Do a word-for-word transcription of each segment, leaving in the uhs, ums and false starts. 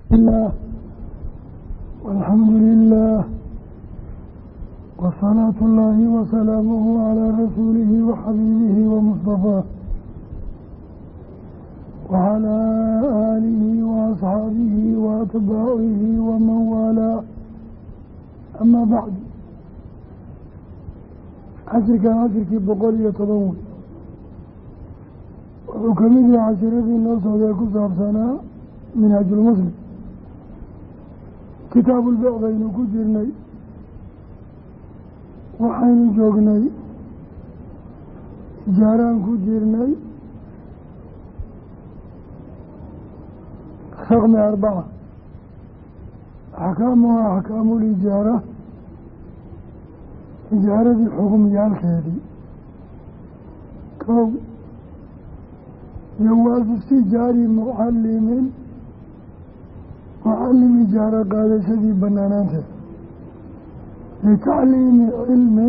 الله والحمد لله وصلاة الله وسلامه على رسوله وحبيبه ومصطفاه وعلى آله وأصحابه وأتباعه ومن والاه. أما بعد، عشرك عشرك بقولية تضوي وكمل عشرة النصر يكون سابسنا منهج المسلم كتاب البيع بين كجرني وحين جوغني جاران كجرني رقم أربعة أحكامها أحكام الإجارة. إجارة الحكم يالكيدي كو جواز استئجار معلم معلم إجارة قال سدي بناناته لتعليم علم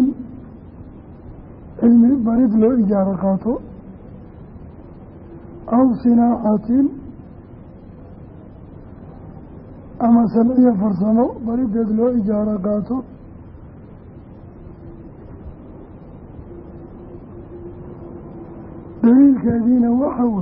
علم بريد له إجارة قاطو أو صناعة أما صنعية فرصنو بريد له إجارة قاطو دليل كذين وحول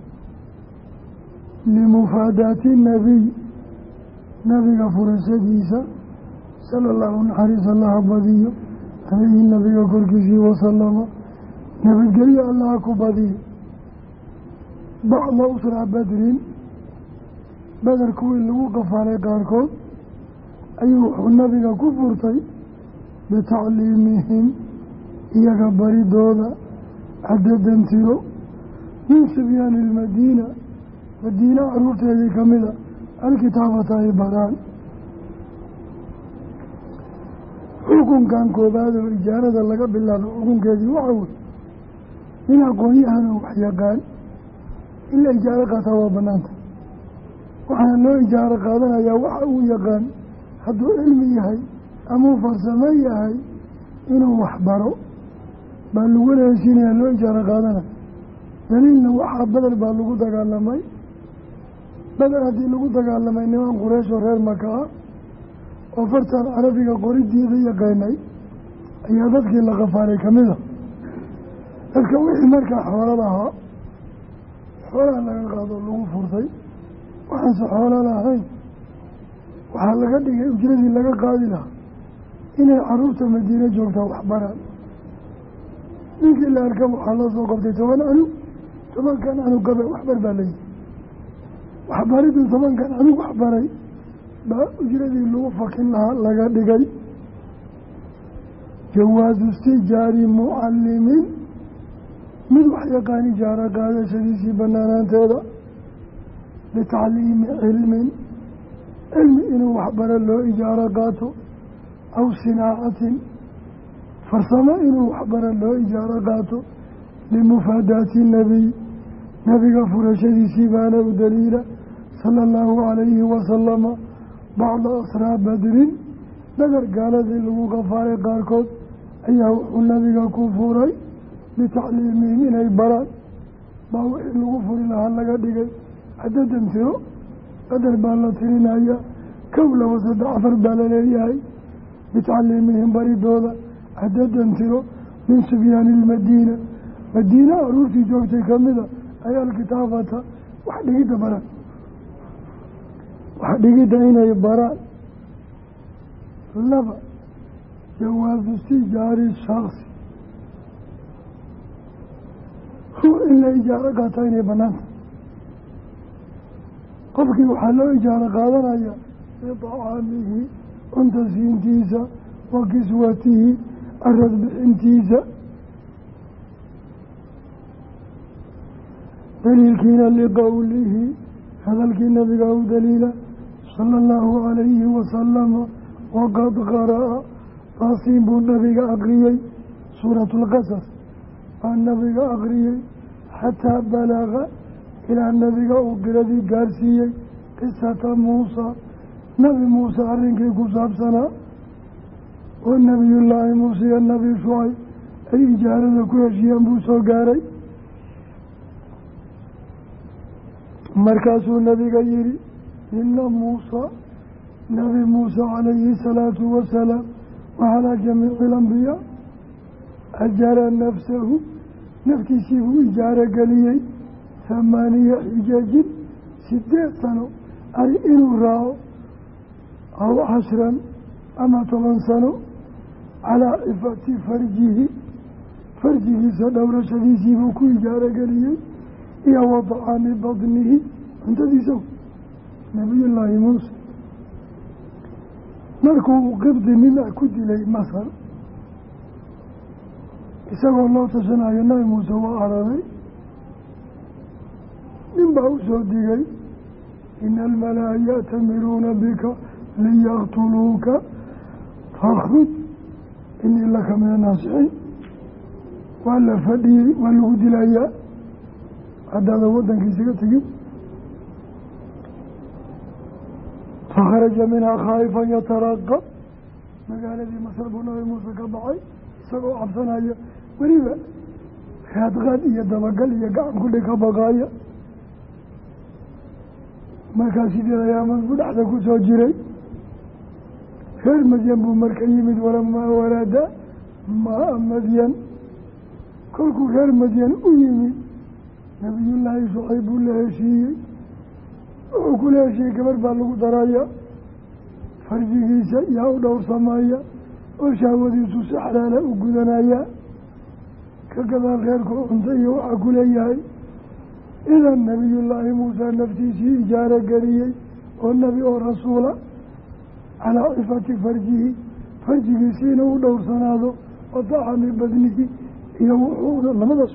لمفادات النبي نبي غفور سديسا صلى الله عليه الله بديه عليه النبي كركسي وسلم نبي قري الله كبدي بعض أسرع بدر بدر كوي اللي وقف على قاركو أيوه النبي كفرتي بتعليمهم إياك بريدونا عددا تيرو من سبيان المدينة مدينة عروتها هذه كاملة الكتابة عباران حكم كان كوباد الإجارة لقى بالله حكم كذي وعود من أقويها وحيا قال إلا إجارة قطوة بنات وحنا لو إجارة قادنا يا وحو يقان حدو علمي هاي أمو فرسمي هاي إنه وحبرو بل ولا شيء لو إجارة قادنا دليلنا وحا بدل باللغو دقالمي بدل هذه اللغو دقالمي نوان قريش وغير مكة وفرطان عربي قريد دي يقيني أي ذاتك اللي غفاري كميدا لكن وحي مركا حوالا لها حوالا لها قادوا اللغو فرطي وحنس حوالا لها وحال لقد أجردي لها قادي لها إني عروت مدينة جوكتا وحبران ninkii la arka waxaa loo soo qabtay toban anug tobankan anug gabay waxbar baa layihi waxbaridii tobankan anug waxbaray baa ujradii lagu fakin lahaa laga dhigay. jawaazu istijaari mucalimiin mid wax yaqaan ijaaro qaadashadiisii banaanaanteeda litacliimi cilmin cilmi inuu waxbaro loo ijaaro qaato aw sinaacatin farsamo inuu waxbaro loo ijaaro qaato limufaadaati nabiy nabiga furashadiisii baana u daliila sala allahu calayhi wasalama bacda asraa badrin badar gaaladii lagu qafaalay qaarkood ayaa wuxuu nabiga ku furay bitacliimihim inay baraan baa wixii lagu furi lahaa laga dhigay cadadan tiro qadar baa la tirinaya kow laba saddex afar baa la leeyahay bitacliimihim baridooda عددا ترو من سبيان المدينة مدينة عروتي جوتي كاملة أي الكتابة وحدقيت برا وحدقيت هنا يبرا لبا جواز استئجار الشخص هو إلا إجارة قاتين بنات قبك وحلو إجارة قادنا لطعامه أنت سينتيسا وكسوته الرد بإنتيزة دليل كينا لقوله هذا الكينا بقول دليلا صلى الله عليه وسلم وقد قرأ قاسم النبي أقريي سورة القصص النبي أقريي حتى بلغ إلى النبي أقرأ قارسيي قصة موسى نبي موسى أرنكي كساب سنة والنبي الله موسى النبي شعيب أي إجارة كوشيا موسى قاري markaasuu nabiga yidhi ina muusa nabi muuse calayhi salaatu wasalaam wacalaa jamiici alambiyaa ajara nafsahu naftiisii buu ijaaro geliyey hamaaniya xijaajin sideed sano ari inuu raaco aw cashran ama toban sano calaa cifati farjihi farjigiisa dhowrashadiisii buu ku ijaaro geliyey iyo wa dacaami badnihi cuntadiisa nabiyullaahi muuse markuu qibdi nin ah ku dilay masar isagoo loo tashanayo nabi muuse waa araday nin baa u soo digay ina almalaa ya'tamiruuna bika liyaqtuluuka fakhruj inii laka min annaasixiin waa la fadhiyey waa lagu dilayaa haddaadan waddankiisaga tegin fakharaja minhaa khaa'ifan yataraqab magaaladii masar buu nabi muuse ka baxay isagoo cabsanaya weliba raadqaad iyo dabagal iyo gacan kudhi ka baqaaya markaa sideed ayaamood buu dhexda ku soo jiray reer madyan buu marka yimid walamaa waraada maa madyan kolkuu reer madyan u yimid nabiyullaahi shucayb buu la heshiiyey wuxuu kula heshiiyey gabar baa lagu daraya farjigiisa yaa u dhowrsamaya oo shahwadiisu si xalaala u gudanaya ka gadaal reerku cunto iyo waxaa ku leeyahay idan nabiyullaahi muuse naftiisii ijaaro geliyey oo nebi oo rasuula calaa cifati farjihi farjigiisi inuu u dhowrsanaado wa dacami badnihi iyo wuxuuna labadaas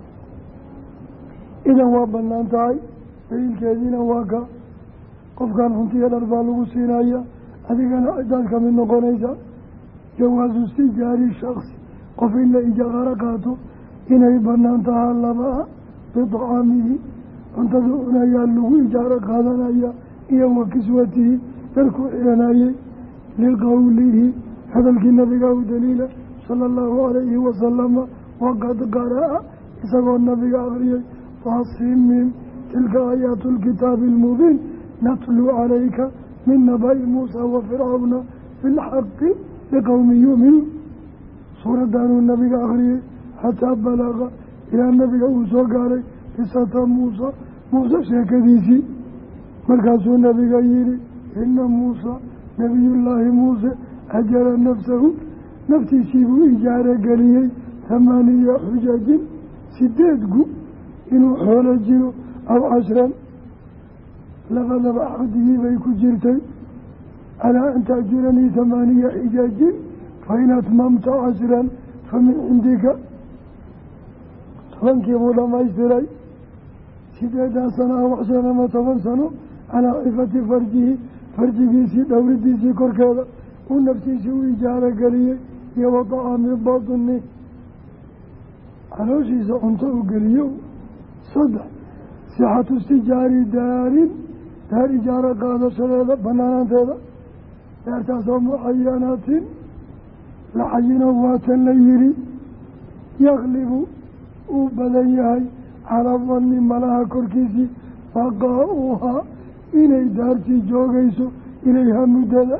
idan waa bannaan tahay daliilkeediina waa ka qofkan cuntiyo dhar baa lagu siinaya adigana cidaad ka mid noqonaysa jawaasu istijaari shaksi qof in la ijaaro qaato inay bannaan tahaa labaa bidacaamihi cuntada cunayaa lagu ijaaro qaadanaya iyo wa kiswatihi darkuu xiranayey liqowlihi hadalkii nabiga u daliila sala allahu calayhi wasalama waqad qara'a isagoo nabiga akriyey waasimin tilka aayaatu lkitaabi almubiin natluu calayka min naba'i muusa wa fircawna bilxaqi liqowmi yuuminuun suuraddaanuu nabiga akriyey xataa balaqa ilaa nabiga uu soo gaaray qisata muusa muuse sheekadiisii markaasuu nabiga yihi ina muusa nabiyullaahi muuse ajara nafsahu naftiisii buu ijaaro geliyey hamaaniya xujajin sideed gu inuu xoolo jiro aw cashran labadaba caqdigii bay ku jirtay calaa an taajuranii hamaaniya xijaajin fain atmamta cashran fa min cindika tobankii buu dhamaystiray sideedan sano aw cashran ama toban sano calaa cifati farjihi farjigiisii dhowridiisii korkeeda uu naftiisii u ijaaro geliyey iyo wa dacaami badni calooshiisa cunto u geliyo saddex sixatu istijaari daarin daar ijaaro qaadashadeeda banaanaanteeda daartaasoo mucayanaatin la cayino waatan la yihi yaklibu uu badan yahay calaa danni malaha korkiisii baqaa-uhaa inay daartii joogayso ilayha muddada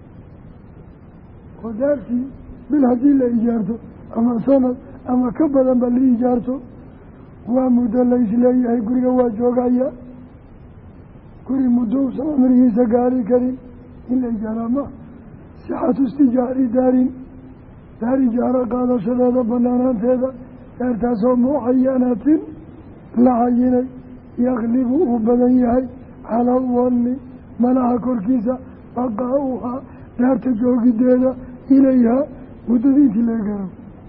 oo daartii bil haddii la ijaarto ama sanad ama ka badanba la ijaarto waa muddo la isleeyahay guriga waa joogaya guri muddo uusan cumrigiisa gaari karin in la ijaaraa ma sixatu istijaari daarin daar ijaaro qaadashadeeda banaanaanteeda daartaasoo mucayanatin la cayinay yaklibu uu badan yahay calaa danni malaha korkiisa baqaa-uhaa daarta joogideeda ilayhaa muddadii intii laga garo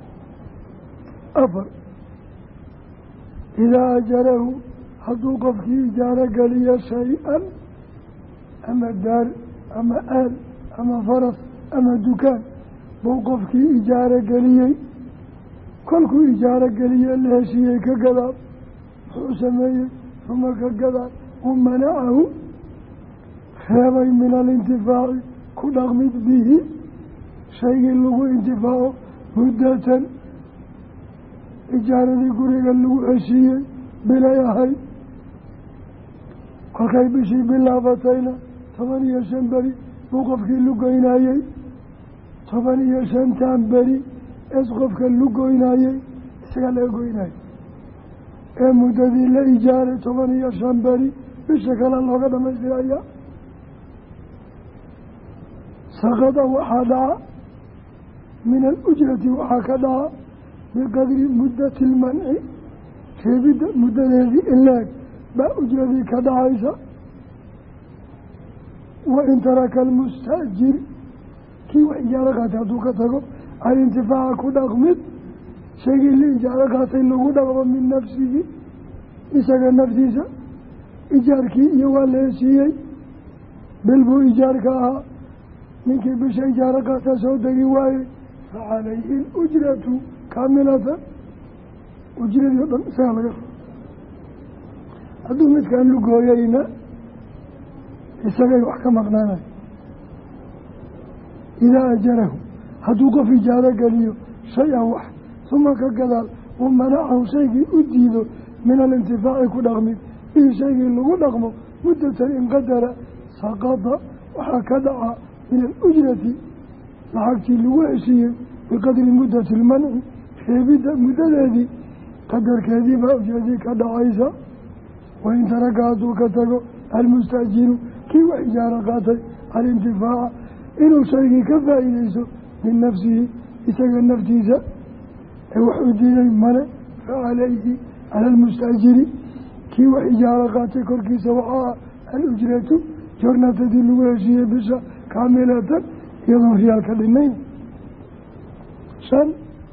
afar idaa ajarahu hadduu qofkii ijaaro geliyo shay-an ama daar ama aal ama faras ama dukaan buu qofkii ijaaro geliyey kolkuu ijaaro geliyey la heshiiyey ka gadaal wuxuu sameeyey uma ka gadaal u manacahu reebay min alintifaaci ku dhaqmid bihi shaygii lagu intifaaco muddatan ijaaradii guriga lagu heshiiyey bilay ahayd kolkay bishii bilaabatayna toban iyo shan beri buu qofkii lugoynayey toban iyo shantan beri ees qofka lugoynayey isagaa laga goynayay ee muddadii la ijaaray toban iyo shan beri bisha kale looga dhamaystiraya saqada waxaa dhaca min alujrati waxaa ka dhaca biqadri muddati ilmanci reebidda muddadeedii inleeg baa ujradii ka dhacaysa wain taraka almustaajir kii wax ijaaro qaatay hadduu ka tago alintifaaca ku dhaqmid shaygii la ijaaro qaatay lagu dhaqmo min nafsihi isaga naftiisa ijaarkii iyo waa la heshiiyey bil buu ijaarka ahaa ninkii bisha ijaaro qaata soo degi waayey fa calayhi alujratu kaamilatan ujradii o dhan isagaa laga rabo hadduu midkaan lugooyeyna isagay wax ka maqnaanay idaa ajarahu hadduu qof ijaaro geliyo shay-an wax suma ka gadaal uu manacahu shaygii u diido min alintifaaci ku dhaqmid bihi shaygii lagu dhaqmo muddatan inqadara saqada waxaa ka dhaca min alujrati lacagtii lagu heshiiyey biqadri muddati ilmanci reebidda muddadeedii qadarkeedii baa ujradii ka dhacaysa wain taraka hadduu ka tago almustaajiru kii wax ijaaro qaatay alintifaaca inuu shaygii ka faa'iideyso min nafsihi isaga naftiisa ee wax u diiday male fa calayhi cala almustaajiri kii wax ijaaro qaatay korkiisa waxaa alujratu joornaatadii lagu heshiiyey bisha kaamilatan iyadoon riyaal ka dhinayn shan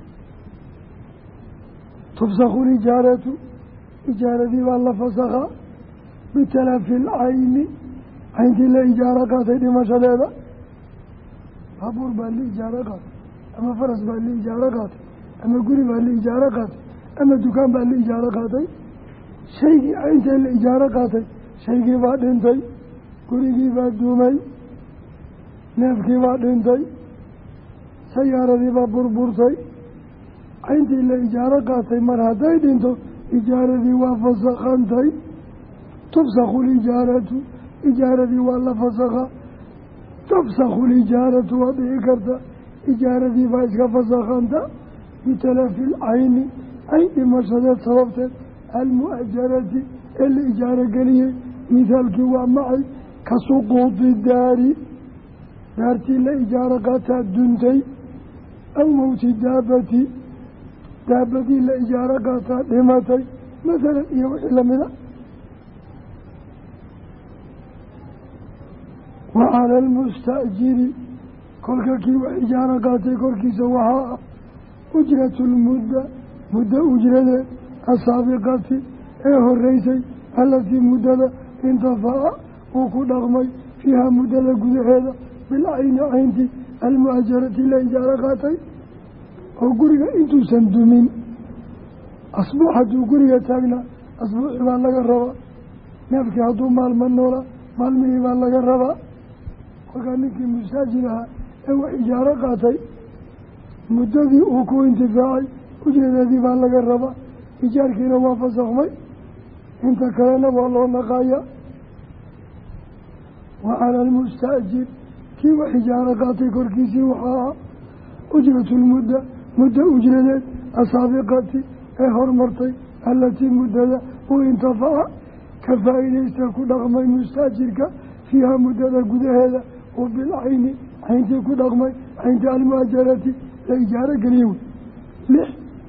tufsakhu lijaaratu ijaaradii baa la fasakhaa bitalafi lcayni cayntii la ijaaro qaatay dhimashadeeda baabuur baa la ijaaro qaatay ama faras baa la ijaaro qaatay ama guri baa la ijaaro qaatay ama dukaan baa la ijaaro qaatay shaygii cayntee la ijaaro qaatay shaygii baa dhintay gurigii baa duumay neefkii baa dhintay sayaaradii baa burburtay cayntii la ijaaro qaatay mar hadday dhinto ijaaradii waa fasakhantay tufsakhu lijaaratu ijaaradii waa la fasakha tufsakhu lijaaratu waa dhici karta ijaaradii baa iska fasakhanta bitalafi lcayni cayn dhimashadeed sababteed almu'ajarati ee la ijaaro geliyey mithaalkii waa macay ka suquudi daari daartii la ijaaro qaataa duntay aw mowti daabati daabadii la ijaaro qaataa dhimatay masalan iyo wixii lamida wa cala almustaajiri kolka kii wax ijaaro qaatay korkiisa waxaa ah ujratu lmudda muddo ujradeed asaabiqati ee horeysay allatii muddada intafaca uu ku dhaqmay fiiha muddada gudaheeda bilcayni caynti almu'ajarati la ijaaro qaatay oo guriga intuusan dumin asbuuc hadduu guriga taagnaa asbuucii baa laga rabaa neefkii hadduu maalma noolaa maalmihii baa laga rabaa kolkaa ninkii mustaajir ahaa ee wax ijaaro qaatay muddadii uu ku intifaacay ujradeedii baa laga rabaa ijaarkiina waa fasakhmay inta kalena waa loo naqaaya wa cala almustaajir kii wax ijaaro qaatay korkiisii waxaa ah ujratu lmudda muddo ujradeed asaabiqati ee hormartay allatii muddada uu intafaca ka faa'iidaysta ku dhaqmay mustaajirka fiiha muddada gudaheeda oo bilcayni cayntii ku dhaqmay cayntii almu'ajarati la ijaaro geliye wey lix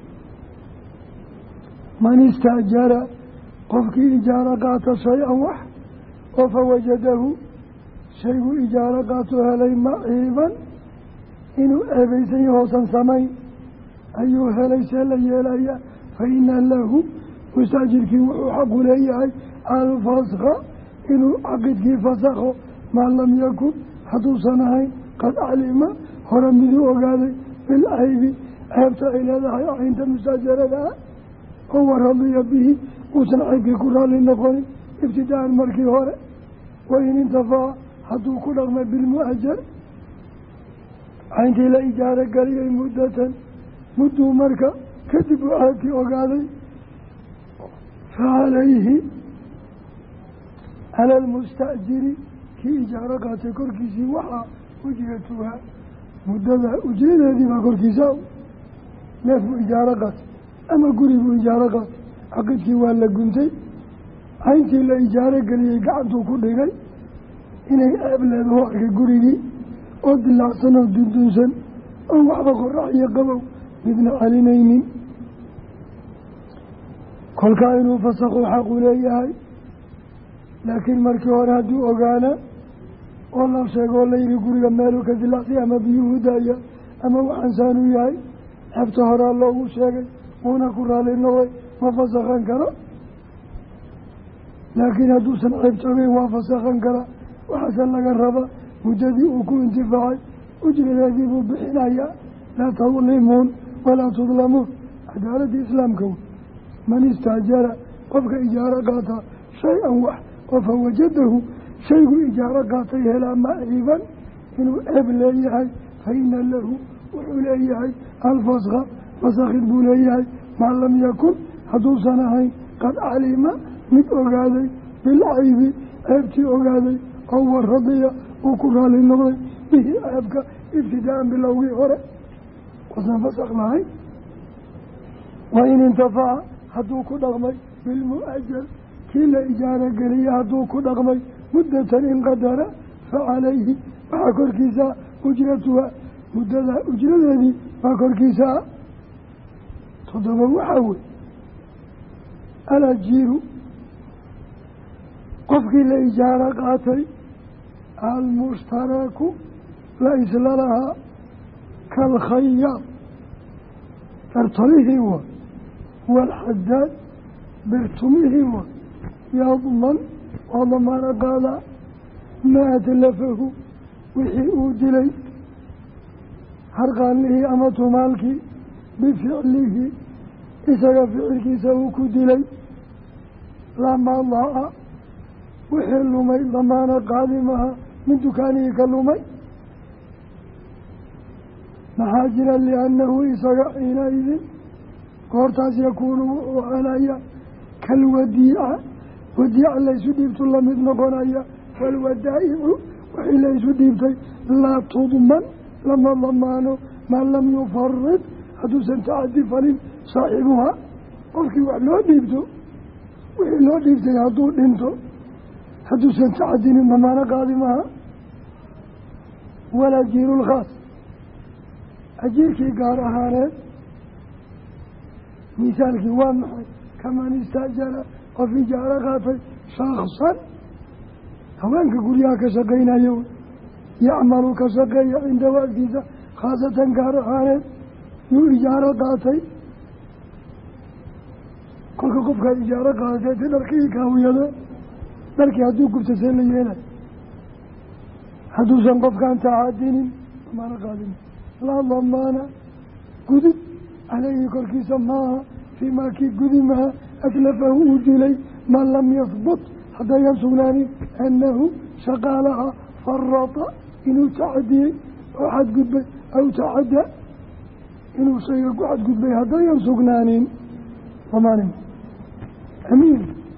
man istaajara qofkii ijaaro qaata shay-an wax oo fawajadahu shayguu ijaaro qaato helay maciiban inuu eebaysan yahoosan samayn ayuu helay see la yeelaya fa ina lahu mustaajirkii wuxuu xaqu leeyahay alfaskha inuu caqidkii fasakho maa lam yakun hadduusan ahayn qad aclima hore miduu ogaaday bilcaybi ceebta ay leedahay caynta mustaajarada ah oo waradiya bihi uusan ceybkii ku raalli noqonin ibtidaa'an markii hore wain intafaca hadduu ku dhaqmay bilmu'ajar cayntii la ijaaro geliyey muddatan mudduu marka kadib uu ceebkii ogaaday fa calayhi cala almustaajiri kii ijaaro qaatay korkiisii waxaa ujratuhaa muddada ujradeedii baa korkiisa neef buu ijaaro qaatay ama guri buu ijaaro qaatay caqidkii waa la guntay hayntii la ijaaro geliyey gacantuu ku dhigay inay ceeb leedaho arkay gurigii oo dilaacsan oo dundunsan oo waxba qorax iyo qabow midna celinaynin kolkaa inuu fasakhu xaqu leeyahay laakiin markii hore hadduu ogaana oo la sheegoo layidhi guriga meeluu ka dilaacsan ama biyuhu daaya ama waxaansaanuu yahay xebta horaa loogu sheegay wuuna ku raali noqday ma fasakhan karo laakiin hadduusan ceebta ogeyn waa fasakhan karaa waxaase laga raba muddadii uu ku intifaacay ujradeedii buu bixinayaa laa tadlimuun walaa tudlamuun cadaaladda islaamka wey man istaajara qofka ijaaro qaata shay-an wax oo fawajadahu shaygu ijaaro qaatay helaa maciiban inuu ceeb leeyahay fa ina lahu wuxuu leeyahay alfaska fasakhid buu leeyahay maa lam yakun hadduusan ahayn qad calima mid ogaaday bilcaybi ceebtii ogaaday oo waradiya uu ku raali noqday bihi ceebka ibtidaa-an bilowgii hore wasan fasakh lahayn wa in intafaca hadduu ku dhaqmay bilmu-ajal kii la ijaaro geliya hadduu ku dhaqmay muddatan inqadara fa calayhi waxaa korkiisaa ujratuha muddada ujradeedii baa korkiisaa toddoba waxaa wey alajiiru qofkii la ijaaro qaatay almushtaraku la isla lahaa kalkhayaad tartalihii wa waalxadaad birtumihii wa yadman waa damaano qaadaa maa atlafahu wixii uu dilay harqaanlihii ama tumaalkii bificlihi isaga ficilkiisa uu ku dilay lamaa daa-a wixii lumay damaano qaadi maha min dukaanihii ka lumay maxaa jira liannahu isaga xiinaidin goortaas yakuunu wuxuu ahaanaya kalwadiica wadiica laysu dhiibtu lamid noqonaya walwadaa'icu wixii laysu dhiibtay laa tudman lama damaano maa lam yufarid hadduusan tacadi falin saaxibuhaa qofkii wax loo dhiibto wixii loo dhiibtay hadduu dhinto hadduusan tacadinin damaano qaadi maha walajiiru lkhaas ajiirkii gaar ahaaneed misaalkii waa maxay kaman istaajara qof ijaaro qaatay shaaksan haweenka guryaha ka shaqaynayo yacmalu ka shaqeeya cinda waagtiisa khaasatan gaar ahaaneed yuu ijaaro qaatay kolka qofkaa ijaaro qaadatay ti dharkii kaawiyado dharkii hadduu gubta see la yeelay hadduusan qofkaan tacaadinin damaano qaadin laa damaana gudub caleyhi korkiisa maaha fii maa kii gudi maha atlafahu uu dilay maa lam yahbut haddayan sugnaanin annahu shaqaalaha farata inuu tacadiyey oo xadgudbay aw tacadda inuu shayga ku xadgudbay haddayan sugnaanin damaanin amiin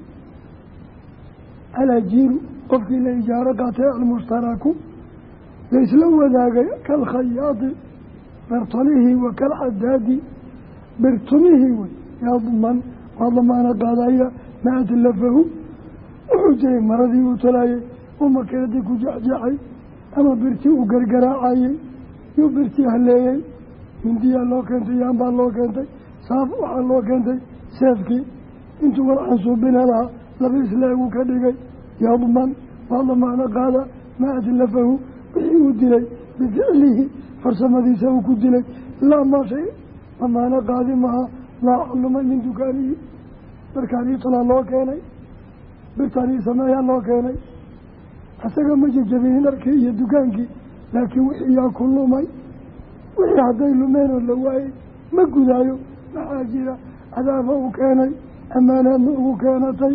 alajiiru qofkii la ijaaro qaatay almushtaraku laysla wadaagay kalkhayaadi birtalihii wa kalxadaadi birtumihii wey yadman waa damaano qaadaya maa atlafahu wuxuu jiray maradii uu talaayay uu makiinadii ku jexjeexay ama birtii uu gargaraacayey yuu birtii haleeyey hindiyaa loo keentay yaanbaa loo keentay saaf waxaa loo keentay seefkii intuu walxan suubina lahaa laba islaagu ka dhigay yadman waa damaano qaada maa atlafahu wixii uu dilay bificlihi farsamadiisa uu ku dilay laa maa shay damaano qaadi maha laa lumay min dukaanihii markaanii tolaa loo keenay birtaanii sameeyaa loo keenay isaga ma jejabinin dharkii iyo dukaankii laakiin wixii yaa ku lumay wixii hadday lumeenoo la waayey ma gudaayo maxaa jira cadaaba uu keenay ammaanaadna ugu keenatay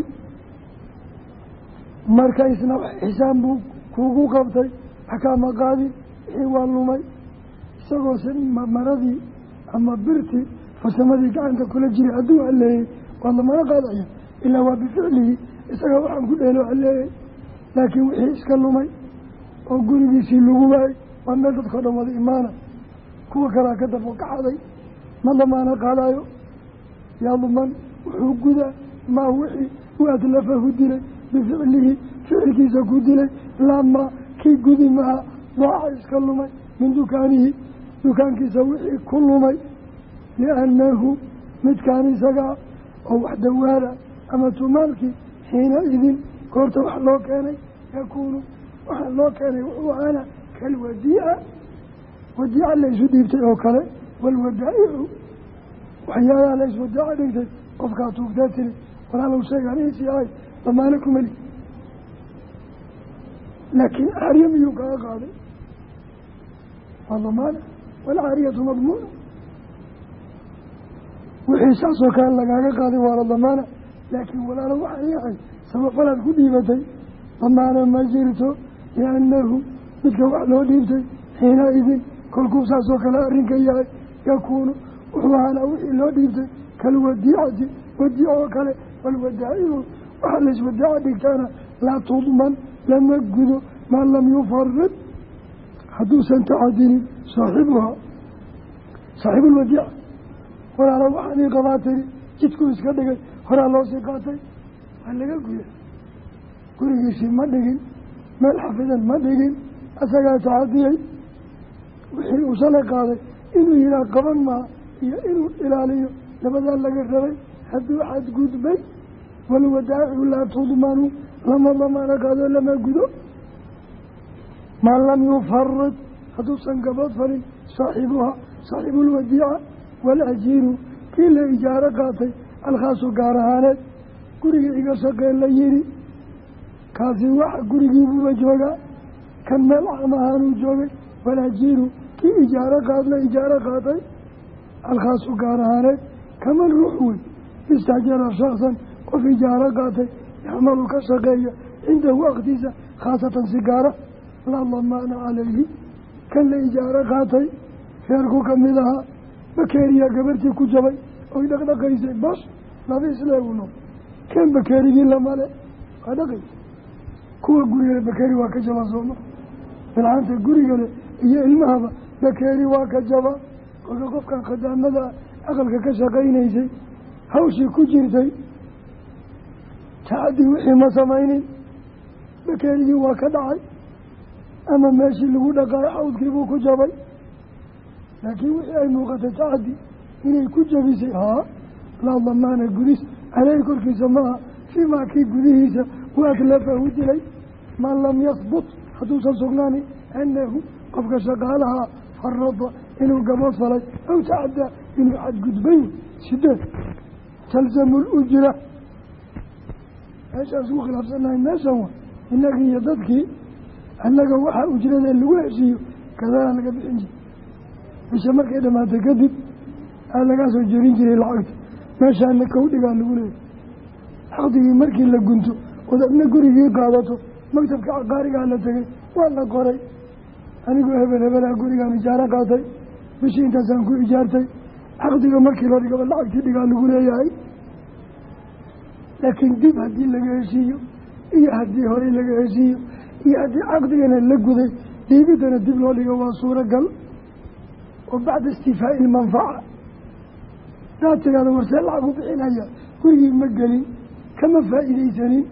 marka isna xisaan buu kuugu qabtay axkaama qaadi wixii waa lumay isagoo se maradii ama birtii farsamadii gacanta kula jiray hadduu haleeyey waa lamana qaadaya ilaa waa bificlihi isaga waxaan ku dheelo haleeyey laakiin wixii iska lumay oo gurigiisii lagu waayay waa meel dadkao dhan wada imaana kuwa kalaa ka dafo kaxaday ma damaana qaadayo yadman wuxuu gudaa maa wixii u adlafahu dilay bificlihi ficilkiisa ku dilay lamaa kii gudi maha daaca iska lumay min dukaanihi dukaankiisa wixii ku lumay liannahu midkaan isagaa oo wax dawaala ama tumaalkii xiina idin goorta wax loo keenay yakuunu waxaa loo keenay wuxuu ahaana kalwadiica wadiica la isu dhiibtay oo kale walwadaa'icu waxyaalaha la iswadaaca dhigtay qofkaa tuugtaa tiri walaalow sheegaan iisii ahay damaano kumeli laakiin caariya miyuu kaga qaaday waa damaana walcaariyatu madmuuna wixii saasoo kale lagaaga qaaday waa la damaana laakiin walaalo waxaa yahay sabafalaad ku dhiibatay damaana ma jirto liannahu midka wax loo dhiibtay xiina idin kolkuu saasoo kale arrinka yahay yakuunu wuxuu ahaanaa wixii loo dhiibtay kalwadiicati wadiica oo kale walwadaa'icu waxaa laiswadaaca dhigtaana laa tudman lama gudo maa lam yufarid hadduusan tacadinin saaxibuhaa saaxiibulwadiica walaalo waxaanii qabaa tiri jidkuu iska dhigay horaa loosii qaatay waa laga guya gurigiisii ma dhigin meel xafidan ma dhigin asagaa tacadiyey wixii uu shalay qaaday inuu yihaah qaban maa iyo inuu ilaaliyo labadaa laga rabay hadduu xadgudbay walwadaa'icu laa tudmanu lama damaano qaado lama gudo maa lam yufarid hadduusan gabood falin saaxiibuhaa saaxiibulwadiica waalajiiru kii la ijaaro qaatay alkhaasu gaar ahaaneed gurigii iga shaqeen la yidhi kaasi waxa gurigiibuuba joogaa kan meel caam ahaanuu joogay walajiiru kii ijaaro qaad la ijaaro qaatay alkhaasu gaar ahaaneed kaman ruux wey istajara shaksan qof ijaaro qaatay yacmalu ka shaqeeya cindahu aktiisa khaasatan si gaara laa damaana calayhi kan la ijaaro qaatay reerku ka mid ahaa bakeeriyaa gabartii ku jabay oy dhaqdhaqaysay bash laba isleegu no kan bakeerigii lamale waa dhaqaysa kuwa gurigale bakeeri waa ka jaba sooma bilcaanta gurigale iyo ilmahaba bakeeri waa ka jaba kolka qofkan khadaamada aqalka ka shaqaynaysay hawshii ku jirtay tacadii wixii ma samaynin bakeerigii waa ka dhacay ama meeshii lagu dhaqaayo xawdkiibuu ku jabay laakiin wixii ay muuqatay tacadi inay ku jabisay haa laa damaana gudis caleyhi korkiisa maaha fii maa kii gudihiisa u adlafahu dilay maa lam yahbut hadduusan sugnaanin annahu qofka shaqaalaha farada inuu gabood falay aw tacaddaa inuu xadgudbay sideed talzamu lujra meeshaas ugu khilaafsanahay meeshan wa inagii iyo dadkii annaga waxaa ujrada lagu heshiiyo kadana laga bixin jiray bisha markay dhamaatay kadib aa lagaa soo jerin jiray lacagta meeshaana kawdhigaa lagu leeyahy xaqdigii markii la gunto ood adna gurigii qaadato maktabka caqaarigaa la tegay waa la qoray anigoo hebel hebelaa gurigaan ijaaro qaatay bishii intaasaan ku ijaartay xaqdiga markii la dhigaba lacagtii dhigaa lagu leeyahay laakiin dib haddii laga heshiiyo iyo haddii horey laga heshiiyo iyo haddii caqdigana la guday dhiibidana dib loo dhigo waa suuragal oo bacda istifaa'i ilmanfaca daa tiraada warsee lacag u bixinaya gurigii ma gelin kama faa'iidaysanin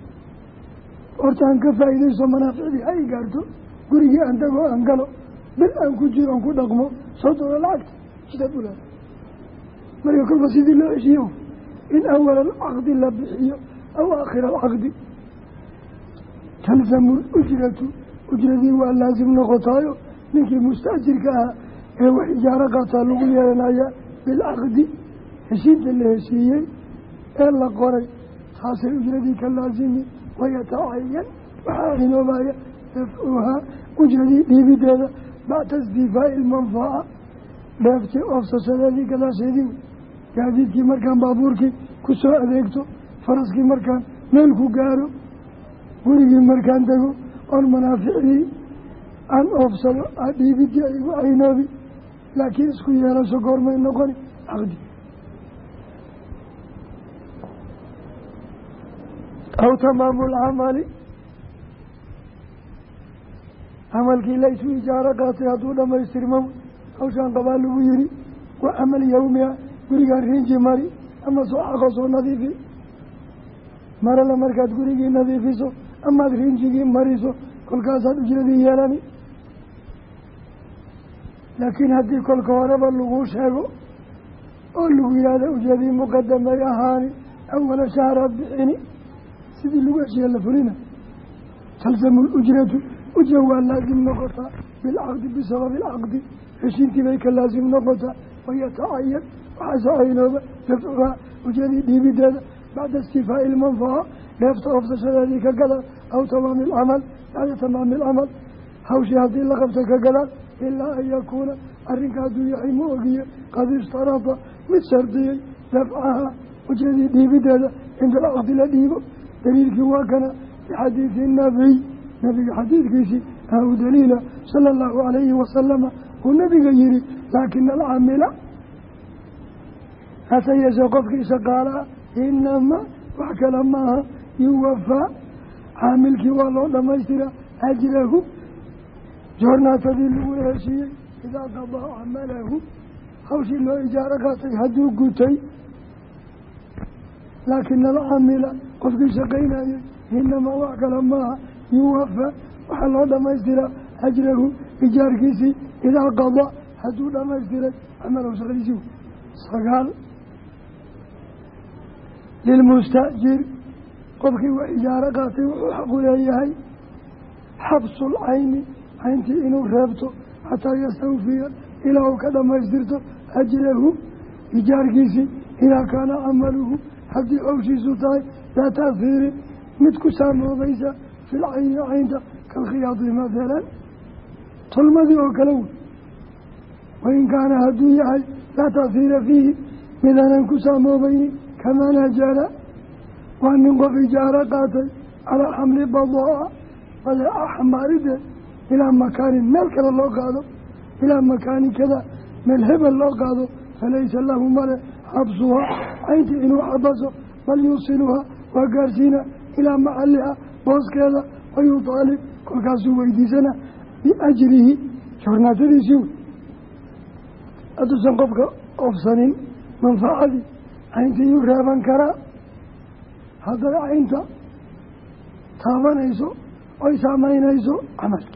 hortaan ka faa'iidayso manaaficdii ha i gaarto gurigii aan dagoo aan galo bil aan ku jiro aan ku dhaqmo soo doono lacagta sidaad u leedahay marka kolba sidii loo heshiiyo in awal alcaqdi la bixiyo aw aakhira alcaqdi talzamu ujratu ujradii waa laasim noqotaayo ninkii mustaajirka ahaa ee wax ijaaro qaataa lagu yeelanayaa bilcaqdi heshiinta la heshiiyey ee la qoray taasay ujradii ka laasimi wayatacayan waxaa cinoobaya dafcuhaa ujradii dhiibideeda bacda istifaa'i ilmanfaca dheeftii oofsashadeedii gadaasheedii gaadiidkii markaan baabuurkii ku soo adeegto faraskii markaan meel ku gaaro gurigii markaan dego oon manaaficdii aan oofsado a dhiibidii ay igu caynoobi laakiin isku yeelasho goormay noqoni caqdi aw tamaamu lcamali camalkii laysu ijaaro qaatay hadduu dhammaystirmo hawshaan qabaa lagu yidhi waa camal yawmi ah gurigaan riinji mari ama soo xaqo soo nadiifi marale markaad gurigii nadiifiso amaad riinjigii mariso kolkaasaad ujradii yeelani laakiin haddii kolka horeba laguu sheego oo lagu yidhaahda ujradii muqadamay ahaani awala shahraad bixini sidii lagu heshiiya la fulina talzamu lujratu ujra waa laasim noqotaa bilcaqdi bisababi alcaqdi heshiintii bay ka laasim noqotaa wayatacayan waxaa socaynooba dafcuhaa ujradii dhiibideeda bacda istifaa'i ilmanfaca dheefta oofsashadeedii ka gadaan aw tamaami alcamal bacda tamaami alcamal hawshii haddii la qabta ka gadaan ilaa an yakuuna arrinka hadduu yahay ma ogiye qad ishtarada mid shardiyey dafcaha ujradii dhiibideeda cinda alcaqdi la dhiibo daliilkii waa kana bixadiidi nabiy nabiga xadiidkiisii aa u daliila sala allahu calayhi wasalama uu nabiga yihi laakina alcaamila hase yeeshee qofkii shaqaalaha inamaa wax kale maaha yuwafaa caamilkii waa loo dhammaystiraa ajrahu joornaatadii lagu heshiiyey idaa qadaa camalahu hawshii loo ijaaro qaatay hadduu gutay laakina alcaamila qofkii shaqaynayay inamaa wax kale maaha yuwafaa waxaa loo dhammaystiraa ajrahu ijaarkiisii idaa qadaa hadduu dhammaystiray camalahu shaqadiisii sagaal lilmustaajir qofkii wax ijaaro qaatay wuxuu xaqu leeyahay xabsul cayni cayntii inuu reebto xataa yastawfiya ilaa uu ka dhammaystirto ajrahu ijaarkiisii idaa kaana camaluhu haddii howshiisu tahay daa taahiirin mid ku saamoobaysa fil cayni caynta kalkhiyaadi mathalan tolmadii oo kale wey wain kaana hadduu yahay laa taahiira fiihi midaanan ku saamoobaynin kamaa najala waa nin qof ijaaro qaatay calaa xamli badaa badeeca xambaarideed ilaa makaanin meel kale loo qaado ilaa makaanin kada meel hebel loo qaado falaysa lahu male xabsuhaa cayntii inuu xabaso bal yuusiluhaa waa gaarsiina ilaa maxalliha booskeeda wayutaalib kolkaasuu weydiisana biajrihi joornaatadiisii wey hadduusan qofka ofsanin manfacadii cayntii yuu reeban karaa hadday caynta taabanayso oy saamaynayso camalkii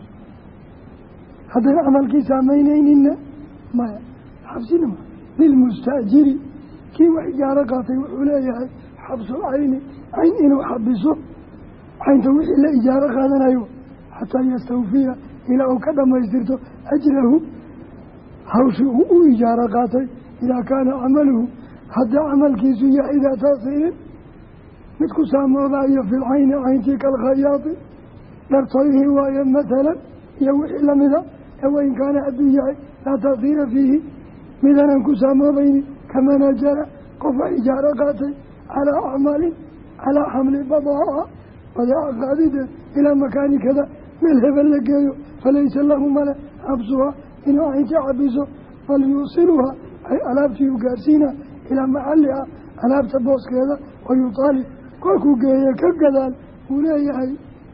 hadday camalkii saamaynayninna maya xabsina ma lilmustaajiri kii wax ijaaro qaatay wuxuu leeyahay xabsul cayni cayn inuu xabiso caynta wixii la ijaaro qaadanayo xataa yastawfiya ilaa uu ka dhammaystirto ajrahu hawshii uu u ijaaro qaatay idaa kaana camaluhu haddii camalkiisu yahay daa taasiirin mid ku saamoobayo filcayni cayntii kalkhayaadi dhartoyhii waaye mathalan iyo wixii lamida ee wain kaana hadduu yahay laa taasiira fiihi midaanan ku saamoobaynin kamaa najara qof wax ijaaro qaatay calaa acmaalin calaa xamli badaa badeeca qaadideed ilaa makaani kada meel hebel la geeyo falaysa lahu male xabsuhaa inuu cayntii cabiso bal yuusiluhaa ay alaabtii u gaarsiina ilaa maxalliha alaabta booskeeda wayutaalib kolkuu geeye ka gadaan uu leeyahay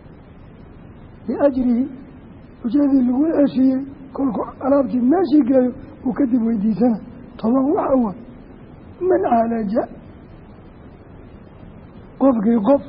biajrihi ujradii lagu heshiiyey kolkuu alaabtii meeshii geeyo uu kadib weydiisana toban waxa wa man caalaja qofkii qof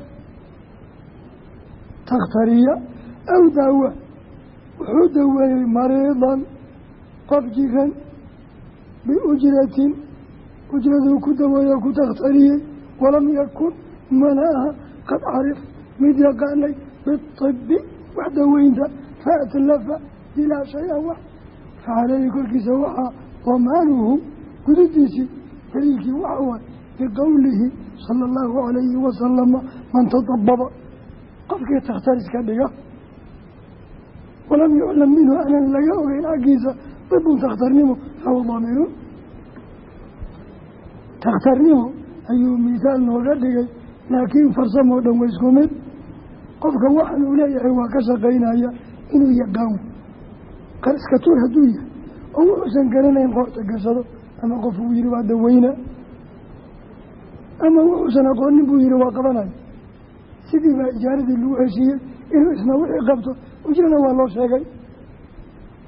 takhtariya aw daawa wuxuu daweeyey mariidan qof jiran biujratin ujraduu ku daweeyo ku takhtariyey walam yakun mana aha qad carif mid yaqaanay biطibi wax daweynta faatlafa dilaa shay-an wax facaleyhi korkiisa waxaa damaanuhu gududiisii daliilkii waxa waay biqowlihi sala allahu calayhi wasalama man tadababa qofkii takhtar iska dhiga walam yuclam minhu aanan laga ogeyn xaggiisa dibun takhtarnimo fahuwa daaminuun takhtarnimo ayuu misaal nooga dhigay laakiin farsamoo dhan wa isku mid qofka waxaan uu leeyahay waa ka shaqaynaya inuu yaqaan qar iska tuur hadduu yahay oo wuxuusan garanayn qoorta gashado ama qof uu yihi waa daweyna ama wuxuusan aqoonin buu yihi waa qabanaya sidii baa ijaaradii lagu heshiiyey inuu isna wixii qabto ujrana waa loo sheegay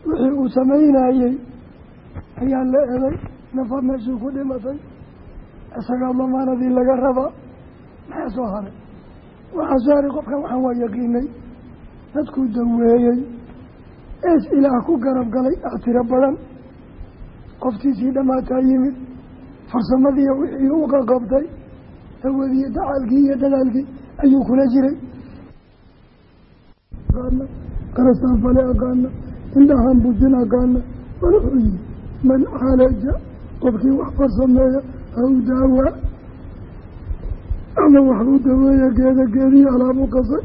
wixii uu samaynayey ayaa la eday nafa meeshuu ku dhimatay isagaa damaanadii laga rabaa maxaa soo haray waxaa soo haray qofkan waxaan waa yaqiinay dadkuu daweeyey ees ilaah ku garab galay actiro badan qoftiisii dhammaataa yimid farsamadiiyo wixii u qaqabtay dawadiiyo dacaalkii iyo dadaalkii ayuu kula jiray aqaana qarasaan fale aqaana indhahan bujin aqaana wala wuxuu yihi man caalaja qofkii wax farsameeya aw daawaa ama wax u daweeya geeda geedii alaabu qasay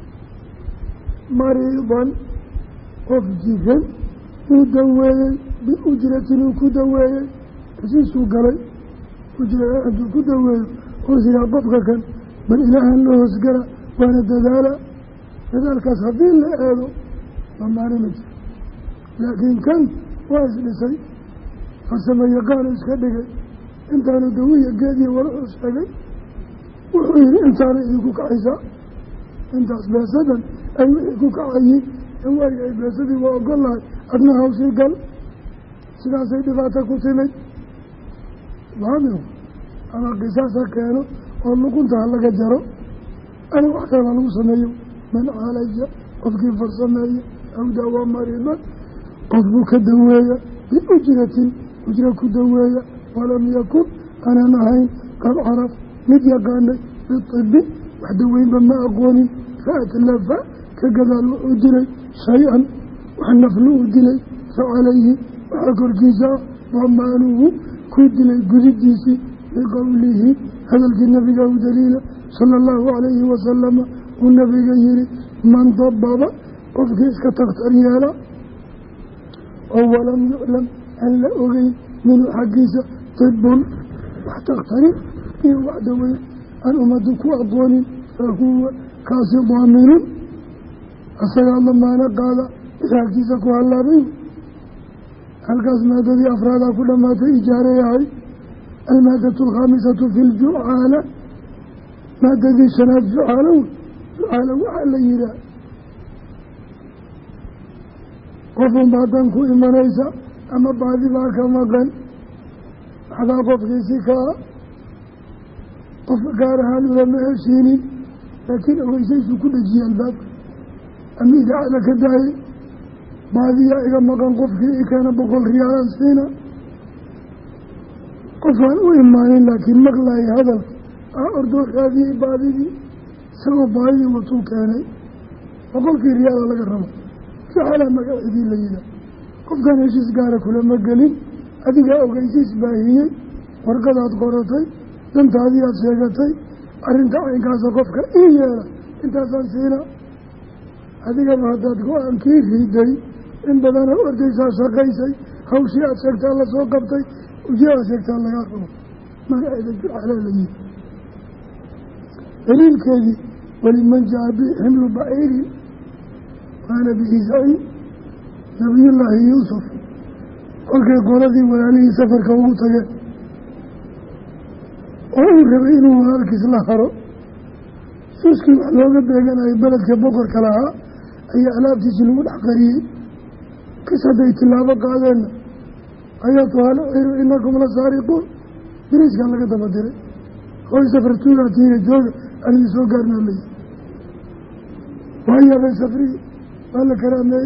mariidan qof jiran uu daweeyey biujratin uu ku daweeyey hesiisuu galay ujra hadduu ku daweeyo hoos iraa qofka kan bal ilaahan loo hoosgala waana dadaala dadaalkaas haddii la eego damaano ma jiro laakiin kan waa isdhisay farsamo yaqaanu iska dhigay intaanu dawiya geediya walaxuu sheegay wuxuu yihi intaana idinku kacaysaa intaas beesadan ay wixii ku kacayiin waagi ay beesadii waa ogol lahay adna hawsii gal sidaasay dhibaato ku timid waamiu ama qisaas ha keeno oo luqunta ha laga jaro ani wax kaleba lagu sameeyo man caalaja qofkii farsameeya aw daawaa mariidan qofbuu ka daweeya biujratin ujra ku daweeya walam yakun aanan ahayn qad caraf mid yaqaanay biibi wax daweynba ma aqoonin faatlafa ka gadaal wuxuu dilay shay-an wax naflu uu dilay fa calayhi waxaa korkiisa ah damaanuhu kuu dilay gudidiisii biqowlihi hadalkii nabiga u daliila sala allahu calayhi wasalama uu nabiga yihi man dababa qofkii iska takhtar yeela oo walam yuclam aan la ogeyn minhu xaggiisa tibun wax takhtarin iyo wax daweyn aan ummaddu ku aqoonin fa huwa kaasi daaminun asagaa damaano qaada xaggiisa ku hallaabay halkaas maadadii afraadaa ku dhammaatay ijaare yahay almaadatu alkhaamisatu fi ljucaala maadadii shanaad jucaalo wey jucaalo waxaa la yihaah qofun baadan ku imanaysa ama baadi baa ka maqan waxbaa qofkiisi kaa qof gaar ahaan ulama heshiinin laakiin aweysaysuu ku dhejiyey albaabka ama idaacada ka daayay baadiyaa iga maqan qofkii i keena boqol riyaalan siina qofaan u imaanin laakiin maqlaayay hadalka aa ordoo raadiyey baadidii isagoo baadidii watuu keenay boqolkii riyaala laga rabo jucala magacidii la yihaah qofkan heshiis gaara kulama gelin adigaa ogeysiis baahiyey warqadaad qoratay dantaadii aad sheegatay arrinta caynkaasa qofka ii yeela intaasaan siina adigaba haddaad go-aankii riiday in badanoo ordaysaa shaqaysay hawshii aad sheegtaa la soo qabtay uji aad sheegtaa lagaa rabo magaceeda jucala la yihi daliilkeedii waliman jaa bi ximlu baciiri waana bihi zaciim nabiyullaahi yuusuf kolkay qoladii walaalihii safarka ugu tageen oo uu rabay inuu walaalkiis la haro suuskii wax looga beeganayo beledka boqorka lahaa ayaa alaabtiisii lagu dhex qariyey kis hadday tilaabo qaadeenna ayaatu hala ciru inakum la saariquun biriiskan laga daba diray hooy safar tuugaatiiya jooga anigi soo gaarnaa layi waa yaabeen safrigii waa la karaameeyey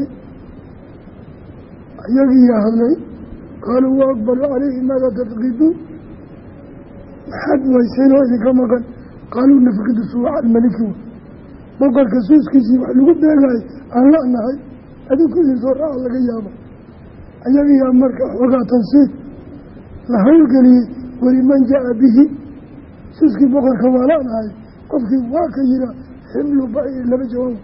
iyagiiyaa hadlay qaaluu wa aqbalu calayhi maada tafqiduun maxaad wayseen oo idinka maqan qaaluu nafqidu suwaca almaliki wa boqorka suuskiisii wax lagu beegayo aan la-nahay adinku idin soo raaca laga yaabo ayagiyaa marka xoogaa tansiid la hawlgeliyey waliman jaa bihi suuskii boqorka waa la-nahay qofkii waa ka yihaa ximlu baciir laba jawaab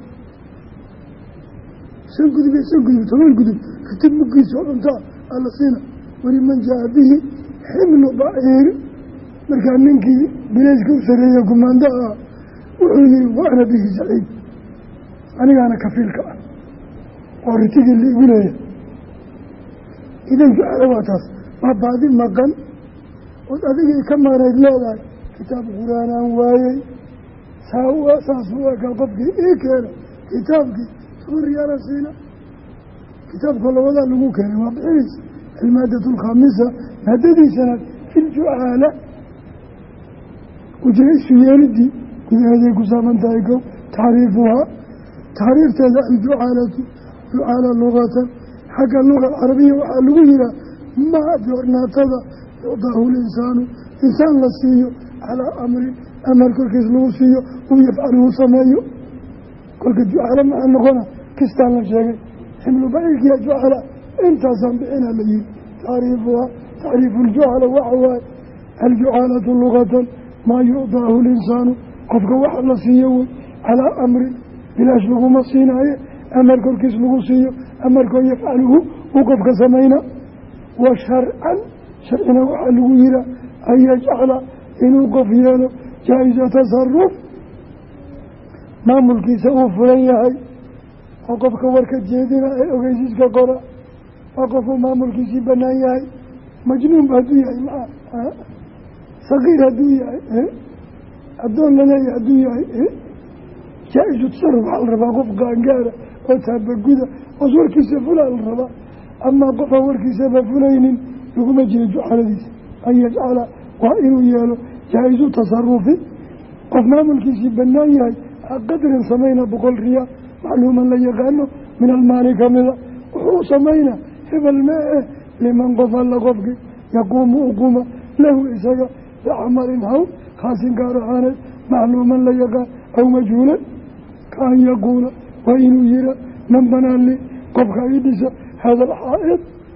shan gudub iyo shan gudub toban gudub katib mugiisoo cuntaa alla siina waliman jaa bihi ximlu baciir markaa ninkii bilayska u sareeye gumaando ah wuxuu yihi wa ana bihi saciid anigaana kafiilka ah oo ritigii liigu leeyahay idan jucala waa taas waa baadi maqan ood adigii ka maarayd leedahay kitaab qur-aanaan waayey saa saas u ekaa qofkii ii keena kitaabkii toban riyaala siina kitaabka labadaa lagu keenay waa bixinaysa almaadatu alkhaamisa maadadii shanaad fi ljucaala ujra isu yeelidii gudaheeday ku saaban tahay kow taxriifuhaa taxriifteeda aljucaalatu jucaala lugatan xagga luga carabiya waxaa lagu yihaa maa joornaatada yucdaahu linsaanu insaan la siiyo calaa amrin amar korkiis lagu siiyo uu yafcaluhu sameeyo kolka jucaala maxaa noqona kistaan la sheegay ximlu baciirkiya jucala intaasaan bixinaa la yihi tacriifuhaa tacriifu ljucala waxa waaye aljucaalatu lugatan maa yucdaahu linsaanu qofka waxa la siiyo wey calaa amrin bilaash laguma siinaaye amar korkiis lagu siiyo amarkoo yafcaluhu uu qofka samayna wa sharcan sharcina waxaa lagu yihaa an yajcala inuu qof yeelo jaa-isa tasaruf maamulkiisa uu furan yahay oo qofka warka jeedina ee ogeysiiska qora waa qofuu maamulkiisii banaan yahay majnuunba hadduu yahay maa sagiir hadduu yahay addoon laleeyahay hadduu yahay jaa-isu tasaruf waxaa la rabaa qof qaangaara oo taabaguda oos warkiisa fulaa la rabaa amaa qof aan warkiisaba fulaynin laguma jiro jucaladiisa an yajcala waa inuu yeelo jaa-isu tasarufi qof maamulkiisii banaan yahay qadrin samayna boqol riyaal macluuman la yaqaano min almaali kamida wuxuu samaynaa hebel mee liman qof alla qofkii yaquumu uquma lahu isaga bicamalin hawl khaasin gaar ahaaneed macluuman la yaqaan aw majhuulan kaan yaquula waa inuu yihaa man banaa li qofka ii dhisa hada alxaa-id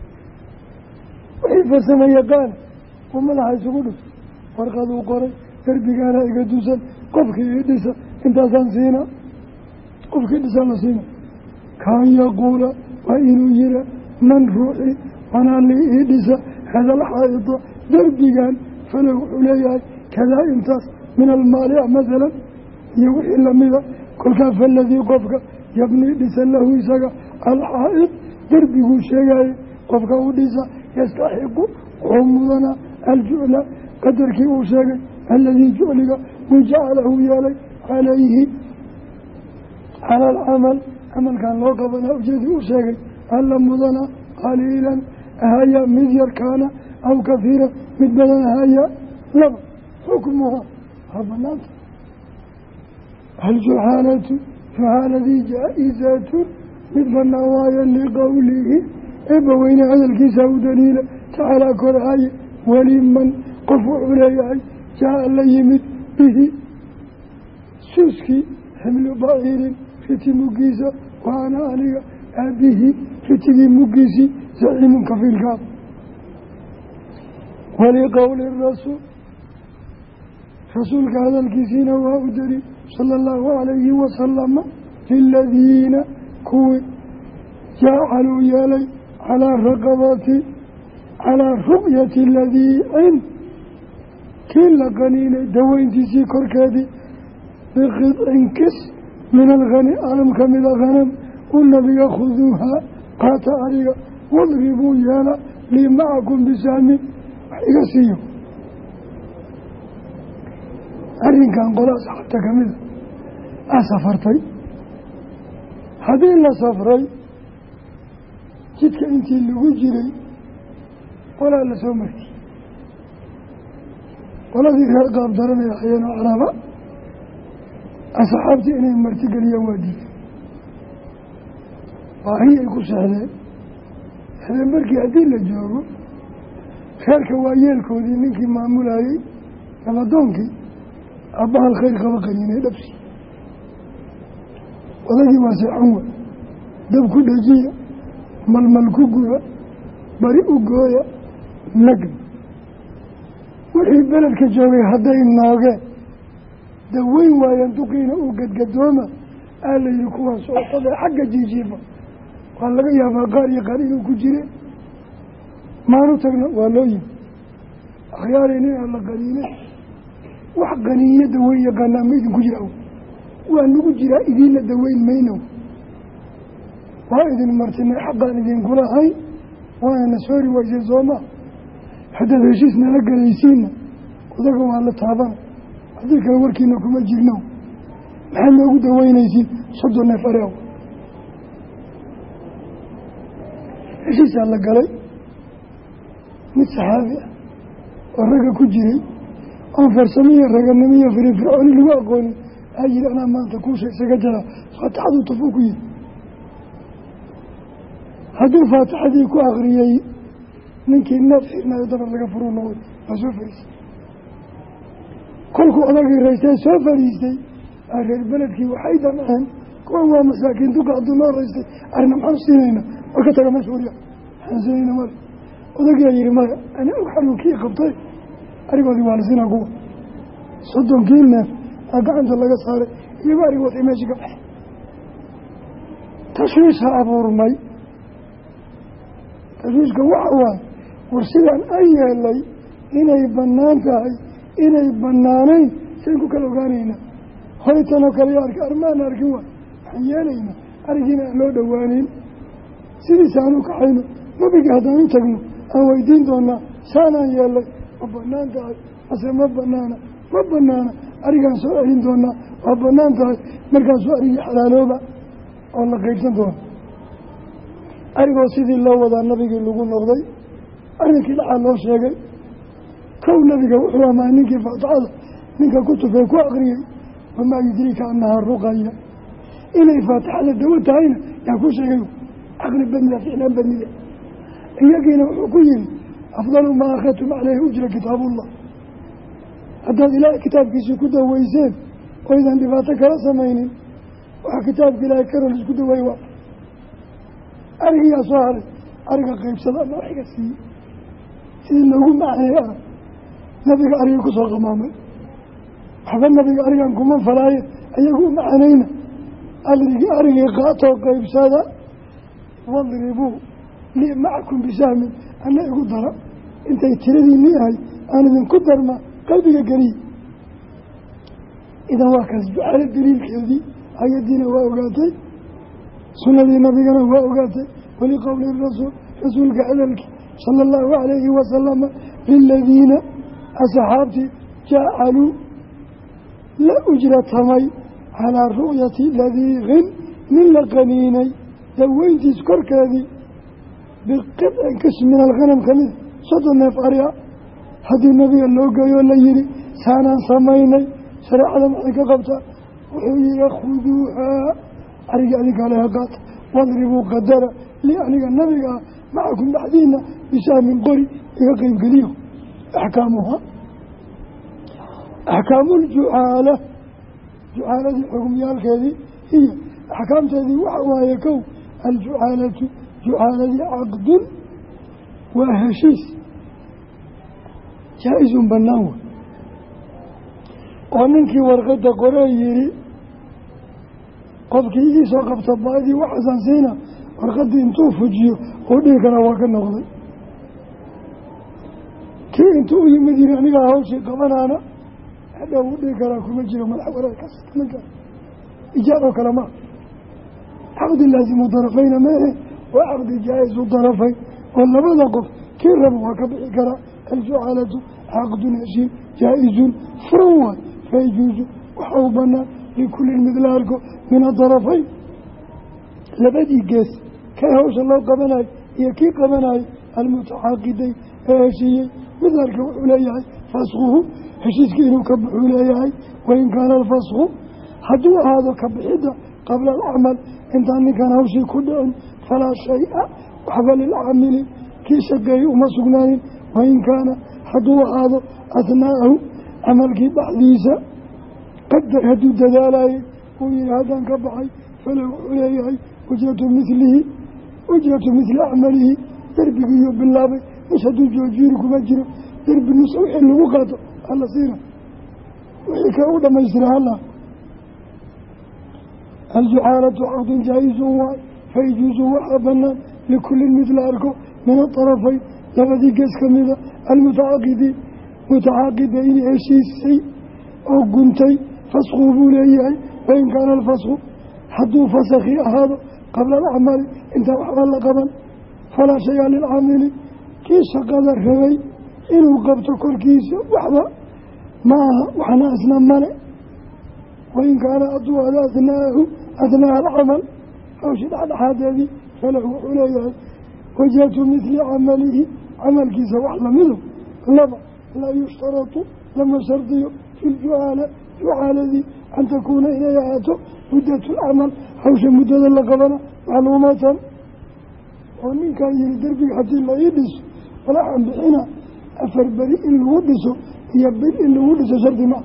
wixii farsama yaqaan uu madaxa isugu dhus warqaduu qoray derbigaana iga dusan qofkii ii dhisa intaasaan siina qofkii dhisaan la siina kaan yaquula waa inuu yihaa man ruuxii banaa li ii dhisa hada alxaa-ida derbigan fale wuxuu leeyahay kadaa intaas min almaali ah masalan iyo wixii lamida kolkaa faladii qofka yabnii dhisa lahu isaga alxaa-id derbiguu sheegaaye qofka u dhisa yastaxiqu wuxuu mudanaa aljucla qadarkii uu sheegay aladii jucliga uu jacalahu yeelay calayhi cala alcamal camalkan loo qabanaa ujeedii uu sheegay alla mudana qaliilan ahaya mid yar kaana aw kahiira mid badan ahaya laba xukmuha waa banaanta aljuxaalatu juxaaladii jaa-izatun mid banaan waayo liqowlihi eebbaweyne hadalkiisa u daliila tacaalaa korhaye weliman qof wuxuu leeyahay jaa la yimid bihi suuskii ximlu baciirin riti muggiisa wa ana aniga aabihi ritigii muggiisii zaciimun kafiilkaa waliqowli rasuul rasuulka hadalkiisiina waa u daliil sala allahu calayhi wasalama liladiina kuwii jacaluu yeelay calaa raqabati calaa ruqyati ladiicin kii la qaniinay daweyntiisii korkeedii biqidcin kis min alkhani alam ka mida hanam u nabiga khuduuhaa qaata ariga wadribuu yeela lii macakum bisahmin wax iga siiyo arrinkan qolaa saxabta ka mida aa safartay haddii la safray jidka intii lagu jiray qolaa la soo martiyey qoladii reer qaab daranay ahayeenoo caraba asxaabtii inay martigeliyaan waa diiday baahi ay ku sexdeen habeen markii haddii la joogo reerka waa yeelkoodii ninkii maamulayey nabadoonkii abbahal khayr qaba qaniinay dhabsi odagii waa seexan wa dab ku dhajiya malmal ku guba bari u gooya nagn wixii beledka joogay hadday noogeen daweyn waayeen duqiina uu gadgadooma aa la yihi kuwaan socotada xagga jiijiifa waa laga yaabaa qaar iyo qaar inuu ku jire maanu tagna waa loo yimi akhyaarey nin aan la qaniinay wax qaniiyo daweyn yaqaanaa ma idinku jira waa nagu jiraa idiinla daweyn maynow waa idin martinay xaqaan idinkula hayn waana na soori waysay sooma haddaad heshiis nala galaysiinna odaga waa la taabana haddii kale warkiina kuma jirno maxaad noogu daweynaysiin soddon neef areew heshiisaa la galay mid saxaabi ah oo ragga ku jiray oon farsamiyo raganimiyo firifircooni lagu aqoonin aa yidhi anaa maanta kuusha isaga jara faatixaduu tafuu ku yidhi hadduu faatixadii ku akriyey ninkii neef xirnaayo dabar laga furuu noqday waa soo fariistay kolkuu odagii raystay soo fariistay aa reer beledkii waxay damceen kuwan waa masaakiin duka hadduu noo raystay arina maxaan siinayna war ka taga meesha warya maxaan siinayna male odagiyaa yihi maya ani og xaluu kii qabtay arigoodii waa la siinaa kuwa soddonkii neef aa gacanta laga saaray iyagoo arigoodii meeshii ka baxay tashwiisha abuurmay tashwiishka waxa waaye war sidaan an yeelay inay bannaan tahay inay bannaanayn sayn ku kala ogaanaynaa hoytanoo kale yo arki armaan arkin waay waxaan yeelaynaa arigiina aan loo dhowaaneyn sidiisa aan u kaxayno nabigii haddaan u tagno aan weydiin doonaa saanaan yeelay ma bannaan tahay mase ma banaana ma banaana arigaan soo celin doonaa waa bannaan tahay markaasuu arigii xalaalooba oo la qeybsan doona arigoo sidii loo wadaa nabigii lagu noqday arrinkii dhacaa loo sheegay kow nabiga wuxuu amaa ninkii faatixada ninka kutufee ku akriyey wamaa yudriika annahaa ruqaya inay faatixada dawo tahayna yaa ku sheegay caqli badnida ficlaan badnida iyagiina wuxuu ku yihi afdalu maa akhadtum caleyhi ujra kitaabullah haddaad ilaahay kitaabkiisii ku daweyseen oydan dhibaato kala samaynin waxaa kitaabka ilaahay karol isku daweey waa arigiyaa soo haray ariga qeybsada ama waxiga siiyey sidii loogu macaneey arag nabiga arigii kusoo qamaamay waxba nabiga arigan kuma falaaye ayagu u macanayna adrigii arigii qaatoo qeybsada wadribuu lii macakum bisahmin ana igu dara intay tiradiinii ahay aan idinku darma qalbiga geliye idan waa kaas ducaale daliilkeedii ayadiina waa ogaatay sunadii nabigana waa ogaatay waliqowli rasuul rasuulka hadalkii sala allahu calayhi wasalama liladiina asxaabtii jacaluu la ujratamay calaa ru'yati ladiiqin nin la qaniinay daweyntiis korkeedii biqidcin kas min alghanam ka mida soddon neef ariya haddii nabiga loo geeyoo la yihi saanaan samaynay shareecada maxay ka qabtaa wuxuu yihi khuduuhaa arigii adinkaa leha qaata wadribuu qadara lii aniga nabiga ah macakum dhexdiina bisahmin qori iga qeybgeliyo axkaamuhaa axkaamuljucaala jucaaladii xugumyaalkeedii iyo axkaamteedii waxa waaye kow aljucaalatu jucaaladii caqdun waa heshiis jaa-isun bannaan wey oo ninkii warqadda qoree yihi qofkii iisoo qabta baadii waxaasaan siina warqaddii intuu fujiyo uu dhihi karaa waa ka noqday kii intuu u yimid yihi anigaa hawshii qabanaana hadhow u dhihi karaa kuma jiro madax wareerkaas nimanka ijaaroo kale maa caqdi laasimu darafayna maehe waa caqdi jaa-isu darafayn oo labada qof kii raba waa ka bixi karaa aljucaalatu caqdun heshiin jaa-isun furan waay fayajuusu waxa u banaan likullin mid la arko min adarafayn labadii gees kay hawsha loo qabanayo iyo kii qabanayo almutaxaaqiday ee heshiiyey mid la arka wuxuu leeyahay faskuhu heshiiskii inuu ka buxuu leeyahay wain kaana alfasku hadduu ahaado ka bixidda qabla alcamal intaan ninkan hawshii ku dhicin falaa shay-a waxba lilcaamili kii shaqeeyey uma sugnaanin wain kaana hadduu ahaado athnaahu camalkii dhexdiisa qadar hadduu dadaalayay uu yihi haddaan ka baxay falahu wuxuu leeyahay ujratu milihi ujratu mithli acmalihi derbigiiyuu bilaabay mis hadduu joojiiri kuma jiro derbi nus wixii lagu qaato alla siina wixii kale u dhamaystira hala aljucaalatu caqdun jaa-isun waay fayajuusu waxaa banaan likullin mid la arko min adarafayn labadii gees ka mida almutacaaqidiin mutacaaqidayni heshiisay oo guntay faskuu buu leeyahay wain kaana alfasku hadduu fasakii ahaado qabla alacmali intaan waxba la qaban falaa shaya lilcaamili kii shaqada rabay inuu qabto korkiisa waxba ma aha waxna isna male wain kaana hadduu ada athnaahu athnaaha alcamal hawshii dhexdhexaadeedii falahu wuxuu leeyahay وجهة مثل عمله عمل كيس وحلا منه لما لا يشترط لما شرطيه في الجعالة جعالة ذي أن تكون إليها مدة العمل حوش مدة لقبنا معلومات ومن كان يدربي حتى لا يدس ولا عن بحنا أفر بريء اللي ودسه هي بريء اللي ودسه شرط معه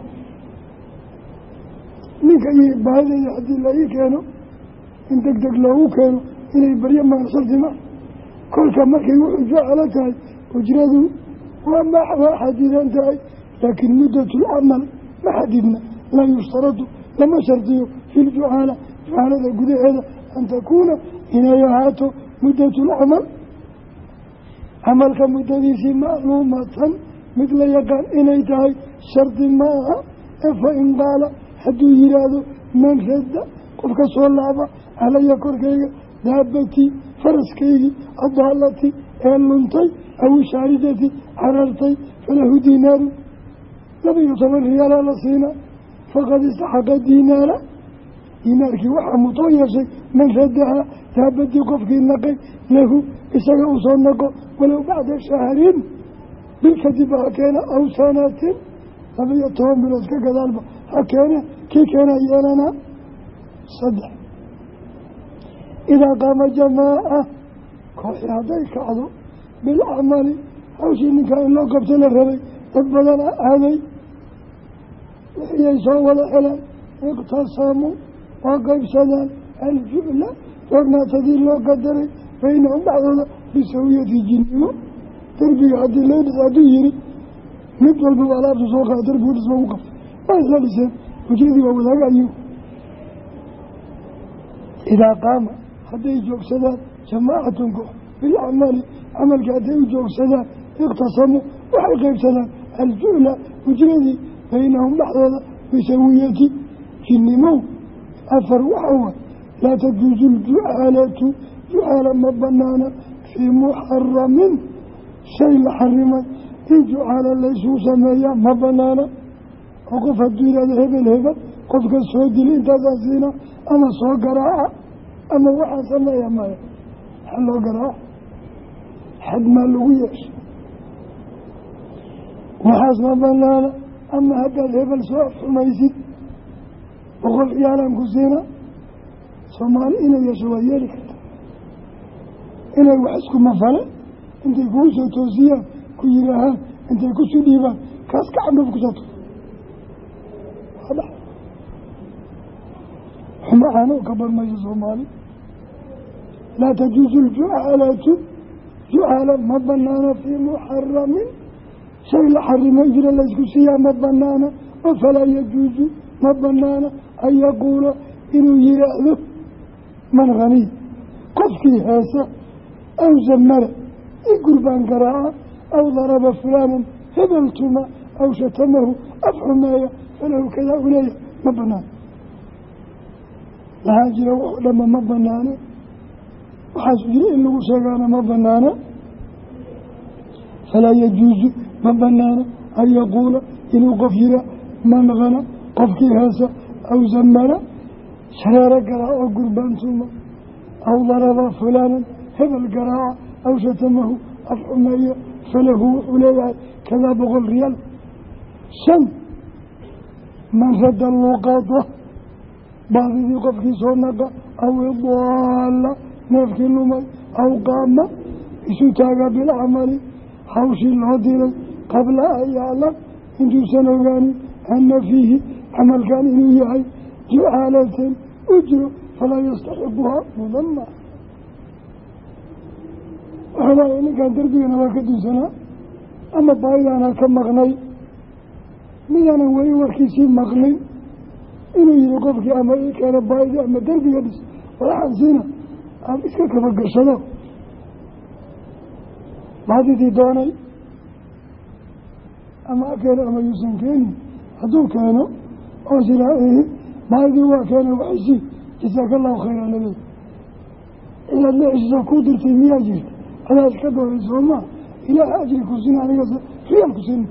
من كان يبهذا حتى لا يكانوا إن تقدر له كانوا إلي بريء ما شرط معه كل كما كي جعلتها وجرده وما حديدا انتهي لكن مدة العمل ما حددنا لا يشترط لما شرطيه في الجعالة جعالة قد هذا أن تكون إناياته مدة العمل عمل كمدة معلومة مثل يقال إنايتها شرط معها فإن قال حد يراده من شد قفك صلابة علي كركي دابتي فرسكي الضالتي اللنتي أو شاردتي عررتي فله دينار لم يطمر ريال لصينا فقد استحق الدينار دينارك وحا مطويسي من شدها دابتي قفك النقي له إساق أصنقه ولو بعد شهرين بالكذبة كان أو سنة لم يطمر بلسك كذلك حكينا كي كان يالنا صدح إذا قام جماعة كوحي هذيك عضو بالأعمال حوشي إنك إلا قبتنا الربي تبدنا هذي يسوى ولا حلال اقتصاموا وقب سنان الجملة وما تدير الله قدري بينهم بعضنا بسوية جنيه تربي عدي الليل عدي يري نطلب بوالاب سوقها تربي ونسبة وقف ما يسأل لسان وجيدي وولاك أيوه إذا قام حتى يجوك سنان جماعتكم بالأعمال عمل كأدي يجوك سنان اقتصموا وحقيب سنان الجملة وجيدي بينهم بعضنا بسوية جنيه أفر وحوى لا تجوز الجعالة جعالة مبنانا في محرم شيء محرما جعالة ليسوا سمايا مبنانا وقف الدين الهبل الهبل قفك السود الانتظازين أما سوى قراءة أما وحا سمايا مايا حلو قراءة حد ما لويش وحاس مبنانا أما هذا الهبل سوى فميزيد وقل يعلم كسينا سومال إنا يسوى يلك إنا يوحسكم مفعلا انت يكون سوتوزيا كيراها انت يكون سوديبا كاسك عنه بكساتو هذا هم عنه كبر ما يسومالي لا تجوز الجعالة جعالة مبنانا في محرم شيء لحرم يجرى لسكسيا مبنانا وفلا يجوز مبنانا أن يقول إنه يرأذه من غني قفكي هاسا أو زمر يقول بان قراءة أو ضرب فلانا هبلتما أو شتمه أفعمايا فله كذا أوليه مبنان لهاجر لما مبنانا وحاسبين إنه سيقانا مبنانا فلا يجوز مبنانا أن يقول إنه قفير من غنى قفكي هاسا أو زمر شرار قراءة قربان ثم أو ضرب فلانا هذا القراءة أو شتمه أفعمية فله عليه كذا بغل ريال سن من شد الوقاطة بعض ذي قفكي صنق أو الضالة نفكي النمي أو قام يسوتاق بالعمل حوشي الهدير قبل أن يعلم انتو سنوغاني أن فيه عمل كان إليه جعالة أجر فلا يستحقها مضمة وحنا إني كان تربينا وكدو سنة أما بايلانا كم مغني ميانا وي وركيسي مغني إنو يلقفك أما إيه كان بايلا أما تربية بس ولا حنسينا أم إسكا كفقر سنة بعدي دي دوني أما كان أما يسن كيني هدو كانوا أوزلا إيه بعدي هو كان وحسي جزاك الله خيرا نبي إلا الله إجزا كودر في مياجر أنا أشكده الإسلام إلى أجل كسين عليك خيال كسين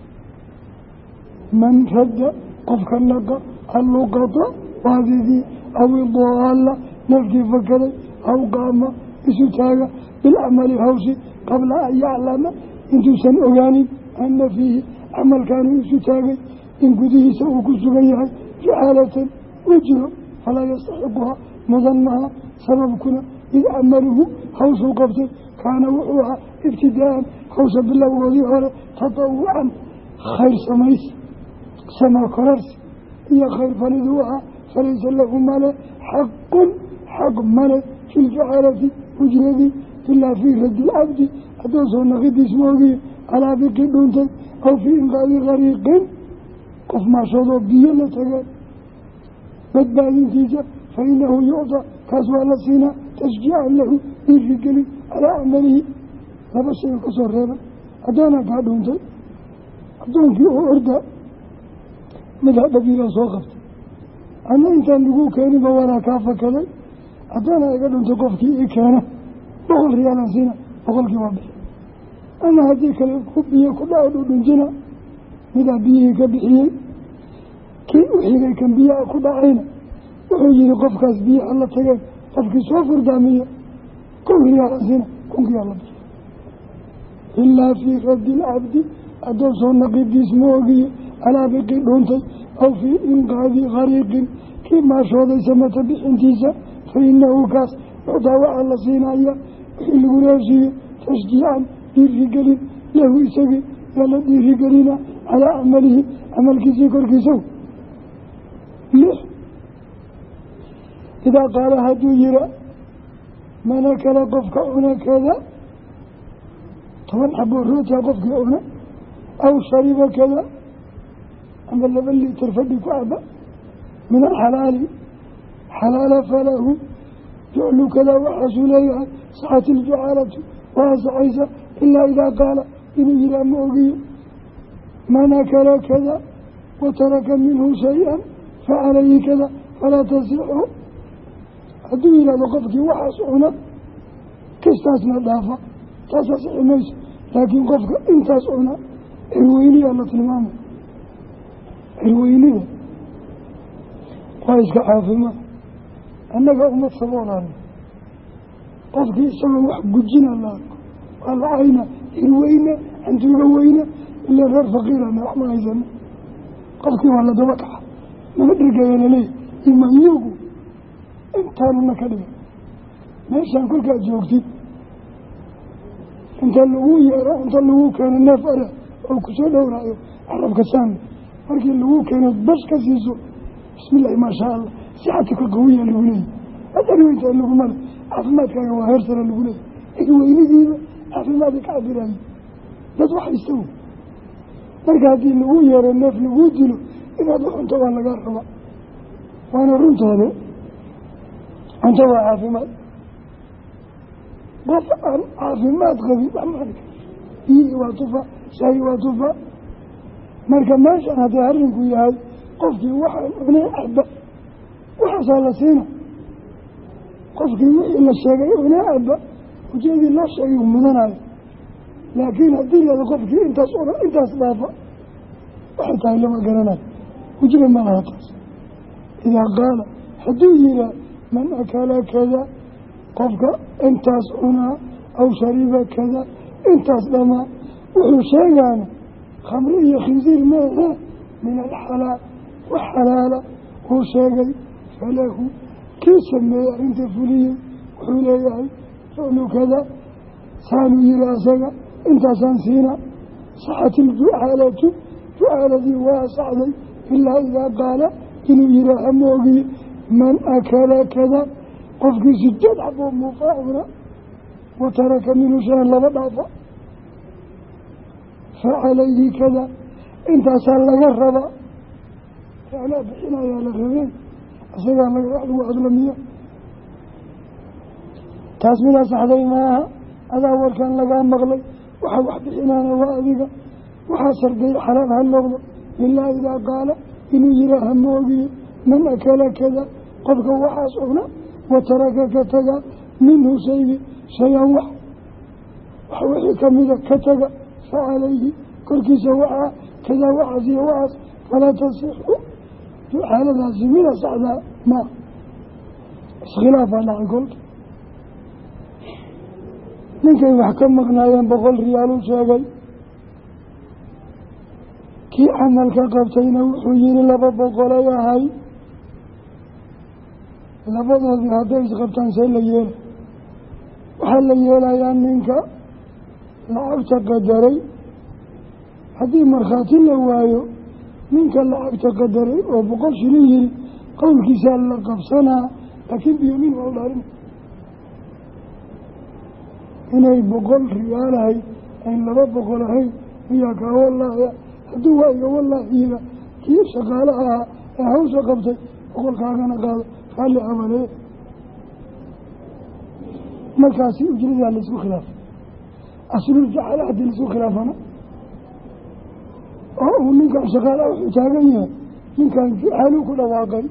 من شد قفك النقى اللقطة وهذه أو الضالة نفكي فكري أو قام إسوتاغا بالعمل هوشي قبل أن يعلم إنتو سن أغاني أن فيه عمل كانوا إسوتاغا إن قده سوء كسوغيها جعالة وجهه فلا يستحقها مظنها سببكنا إذ عمله هوس قبته كان وحوها ابتداء هوس بالله وضيعه تطوعا خير سميس سما كررس هي خير فلدوها فليس له مال حق حق مال في الجعالة وجهه إلا في رد العبد أدوسه نغد اسمه على بقي دونته أو في إنقاذ غريق قف ما شاء بيلا تقال بدبال نتيجة فإنه يعطى كسوى لسينا تشجيعا له بالرجل على عمله هذا الشيء كسر ريبا أدانا قادون تي أدون في أردى مذهب بيلا صوغفت أنا إنسان لقوه كاني بوانا كافة كذا أدانا قادون تقف كي إكانا بقول ريالا سينا بقول كي وابي أنا هذيك الكبية كلها أدون جنا مذهب بيه كبحيه كي أحيغي كان بيه أكد عينا وحيجي قفكاس بيه الله تقال قفكي صوفر دامية كل ريالا سينا كن كي الله بيه إلا في رد العبد أدوسه النقيد اسمه على بقي دونتي أو في إنقاذ غريق كما شوضي سمت بحنتيسة فإنه كاس يعطى على سينايا الغراشي تشجيعا بالرجل له إساقي يلدي رجلنا على عمله عمل كسي كركسو ليه إذا قال هدو يرى من أكل قفك هنا كذا طبعا حبوا الروت يقفك هنا أو شرب كذا أما اللي ترفدي كعبة من الحلال حلال فله جعل كذا وحسوليها ساعة الجعالة واسعيسة إلا إذا قال إنه إلى موقي من أكل كذا وترك منه شيئا فعليه كذا فلا تصيحه أدو إلى قفك وحسونا كستاسنا دافع تصيح ميس لكن قفك انتصعنا الويلي الله تلمامه الويلي قايسك عافمة أنك أمت صبوران قفك يسمى وحب جنا الله قال عينا الوينة أنت الوينة إلا غير فقيرة رحمة إذن قفك ولا دوكح ما مدرك يا لي إما يوقو انتان النكلمة ماشان كل كأجوكتي انت اللغو يرى انت اللغو كان النافرة أو كسول أو رأيه عرب كسامي markii lagu keeno bash ka siiso bismillaah ma sha Allah sixaadka qawiya lagu leeyahay hadii inta lagu mal caafimaadkaaga waa heer sare lagu leeyahay weynidiiba caafimaadka ka cabiray dad wax istaw marka hadii lagu yeero neef lagu dilo inaad cunto waa laga raba waana runtaada cunto waa caafimaad qof aan caafimaad qabi waxmaadka biyo waa tufa shay waa tufa marka meeshan haddii arrinku yahay qofkii waxaan cunay caba waxaasaa la siina qofkii wixii la sheegay cunay caba ujeedii loo sheegay u mudanayo laakiin haddii lada qofkii intaas cuna intaas dhaafa waxay tahay lama garanayo ujiba ma laha taas idaa qaala hadduu yihaa man akala kada qofka intaas cunaa aw shariba kada intaas dhamaa wuxuu sheegaana خمرية خنزير ماذا من الحلال وحلال هو شاقي فله كيس ما انت فليه وحوليه فعلوا كذا سانوا يراسك انت سانسينا صحة الجعالة جعالة واسعة إلا إذا قال إنه يراه موقي من أكل كذا قفك سجد عبو مفاعنا وترك منه شان لبضعفا فعليه كذا انت سأل لك الربا فعلا بحنا يا لغرين أسيقا لك واحد واحد لمية تاسمنا صحدي معها هذا أول كان لك مغلي وحا واحد بحنا وأذيك وحا سردي حلال هاللغض إلا إذا قال إنه يراه موقي من أكل كذا قبك وحا سعنا وتركك تقى منه شيء شيئا واحد وحوحي كمذا كتقى فعليه كركي سواء كذا وعزي وعز فلا تصح حال لازمين سعدا ما خلاف على القول ninkay wax ka maqnaayeen boqol riyaaluu sheegay kii camalka qabtayna wuxuu yihi laba boqolay ahay labadoodii hadday isqabtaan see la yeela waxaa la yeelayaa ninka lacagta qadaray haddii markhaati la waayo ninka lacagta qadaray oo boqol shilin yiri qowlkiisaa la qabsanaa laakiin biyamiin waa u dhaarin inay boqol riyaal ahay ayn laba boqol ahayn miyaa kaa wallaahi hadduu waa iga wallaahiiba kii shaqaalaha ahaa ee hawsha qabtay boqolkaagana qaado raalli amalee markaasi ujradaa laisku khilaafay aslul jacala haddii laisku khilaafana oo uu ninkan shaqaalaha wuxuu taagan yahay ninkan jucaaluu ku dhawaaqay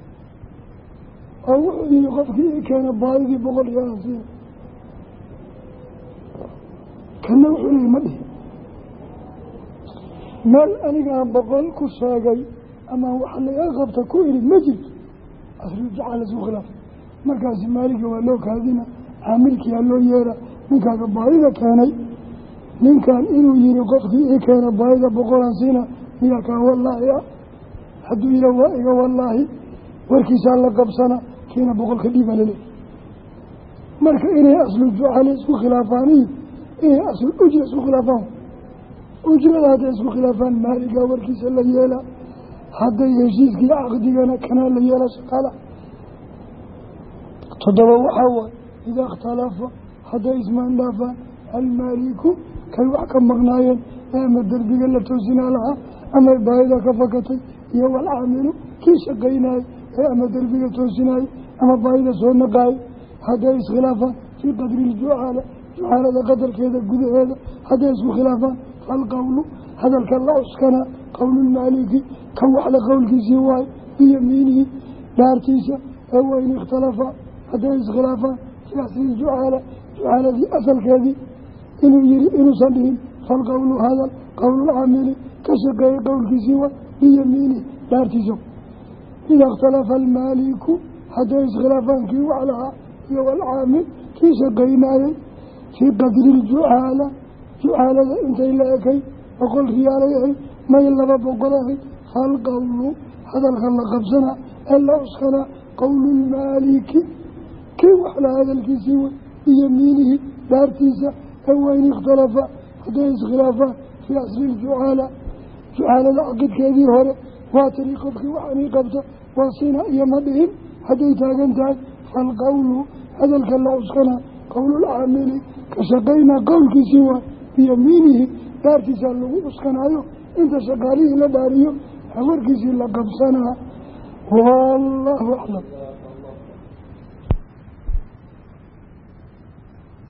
oo wuxuu yihi qofkii i keena baadidii boqol riyaalan siina kana wuxuu leeyay ma dhihi meel anigaan boqol ku sheegay ama wax laga qabta ku idhi ma jirto aslul jacala laisku khilaafay markaasi maaliga waa loo kaadina caamilkiyaa loo yeera ninkaaga baadida keenay ninkan inuu yihi qofkii i keena baadida boqolaan siina miyaa kaa wallaahi ah hadduu yidha waa iga wallaahi warkiisaa la qabsana kiina boqolka dhiibaa laleey marka inay aslu jucala isku khilaafaaniyo inay aslu ujra isku khilaafaan ujrada hadday isku khilaafaan maaligaa warkiisa la yeela hadday heshiiskii caqdigana kanaa la yeela shaqaala toddoba waxaa waay idaa ikhtalafa hadday ismaan dhaafaan almaaliku kay wax ka maqnaayeen ee ama derbiga la toosinaa lahaa ama baahida ka fakatay iyo walcaamilu kii shaqaynaayey ee ama derbiga toosinaayey ama baahida soo naqaayey hadday iskhilaafaan fii qadri iljucaala jucaalada qadarkeeda gudaheeda hadday isku khilaafaan falqowlu hadalka la cuskanaa qowlulmaaliki kan waxle qowlkiisii waayo biyamiinihi dhaartiisa ee wayn ikhtalafa hadday iskhilaafaan fii asli jucaala jucaaladii asalkeedii inuu yihi inuusan dhihin falqowlu hadal qowlulcaamili ka shaqeeyey qowlkiisii waa biyamiinihi dhaartiisa ida ikhtalafa almaaliku hadday iskhilaafaan kii wax lahaa iyo walcaamil kii shaqaynaayey fii qadri iljucaala jucaalada intay la ekay boqol riyaalay ahayd may laba boqol ahayd falqowlu hadalka la qabsana ee la cuskanaa qowlulmaaliki kii waxla hadalkiisii way biyamiinihi dhaartiisa ee wayn ikhtalafa hadday iskhilaafaan fii asli iljucaala jucaalada caqidkeedii hore waa tiri qofkii waxanii qabta waa sina iyo ma dhihin hadday taagan tahay falqowlu hadalka la cuskanaa qowlulcaamili ka shaqaynaa qowlkiisii waa biyamiinihi dhaartiisaa lagu cuskanaayo inta shaqaalihii la dhaariyo hawarkiisii la qabsanaa wallaahu aclam.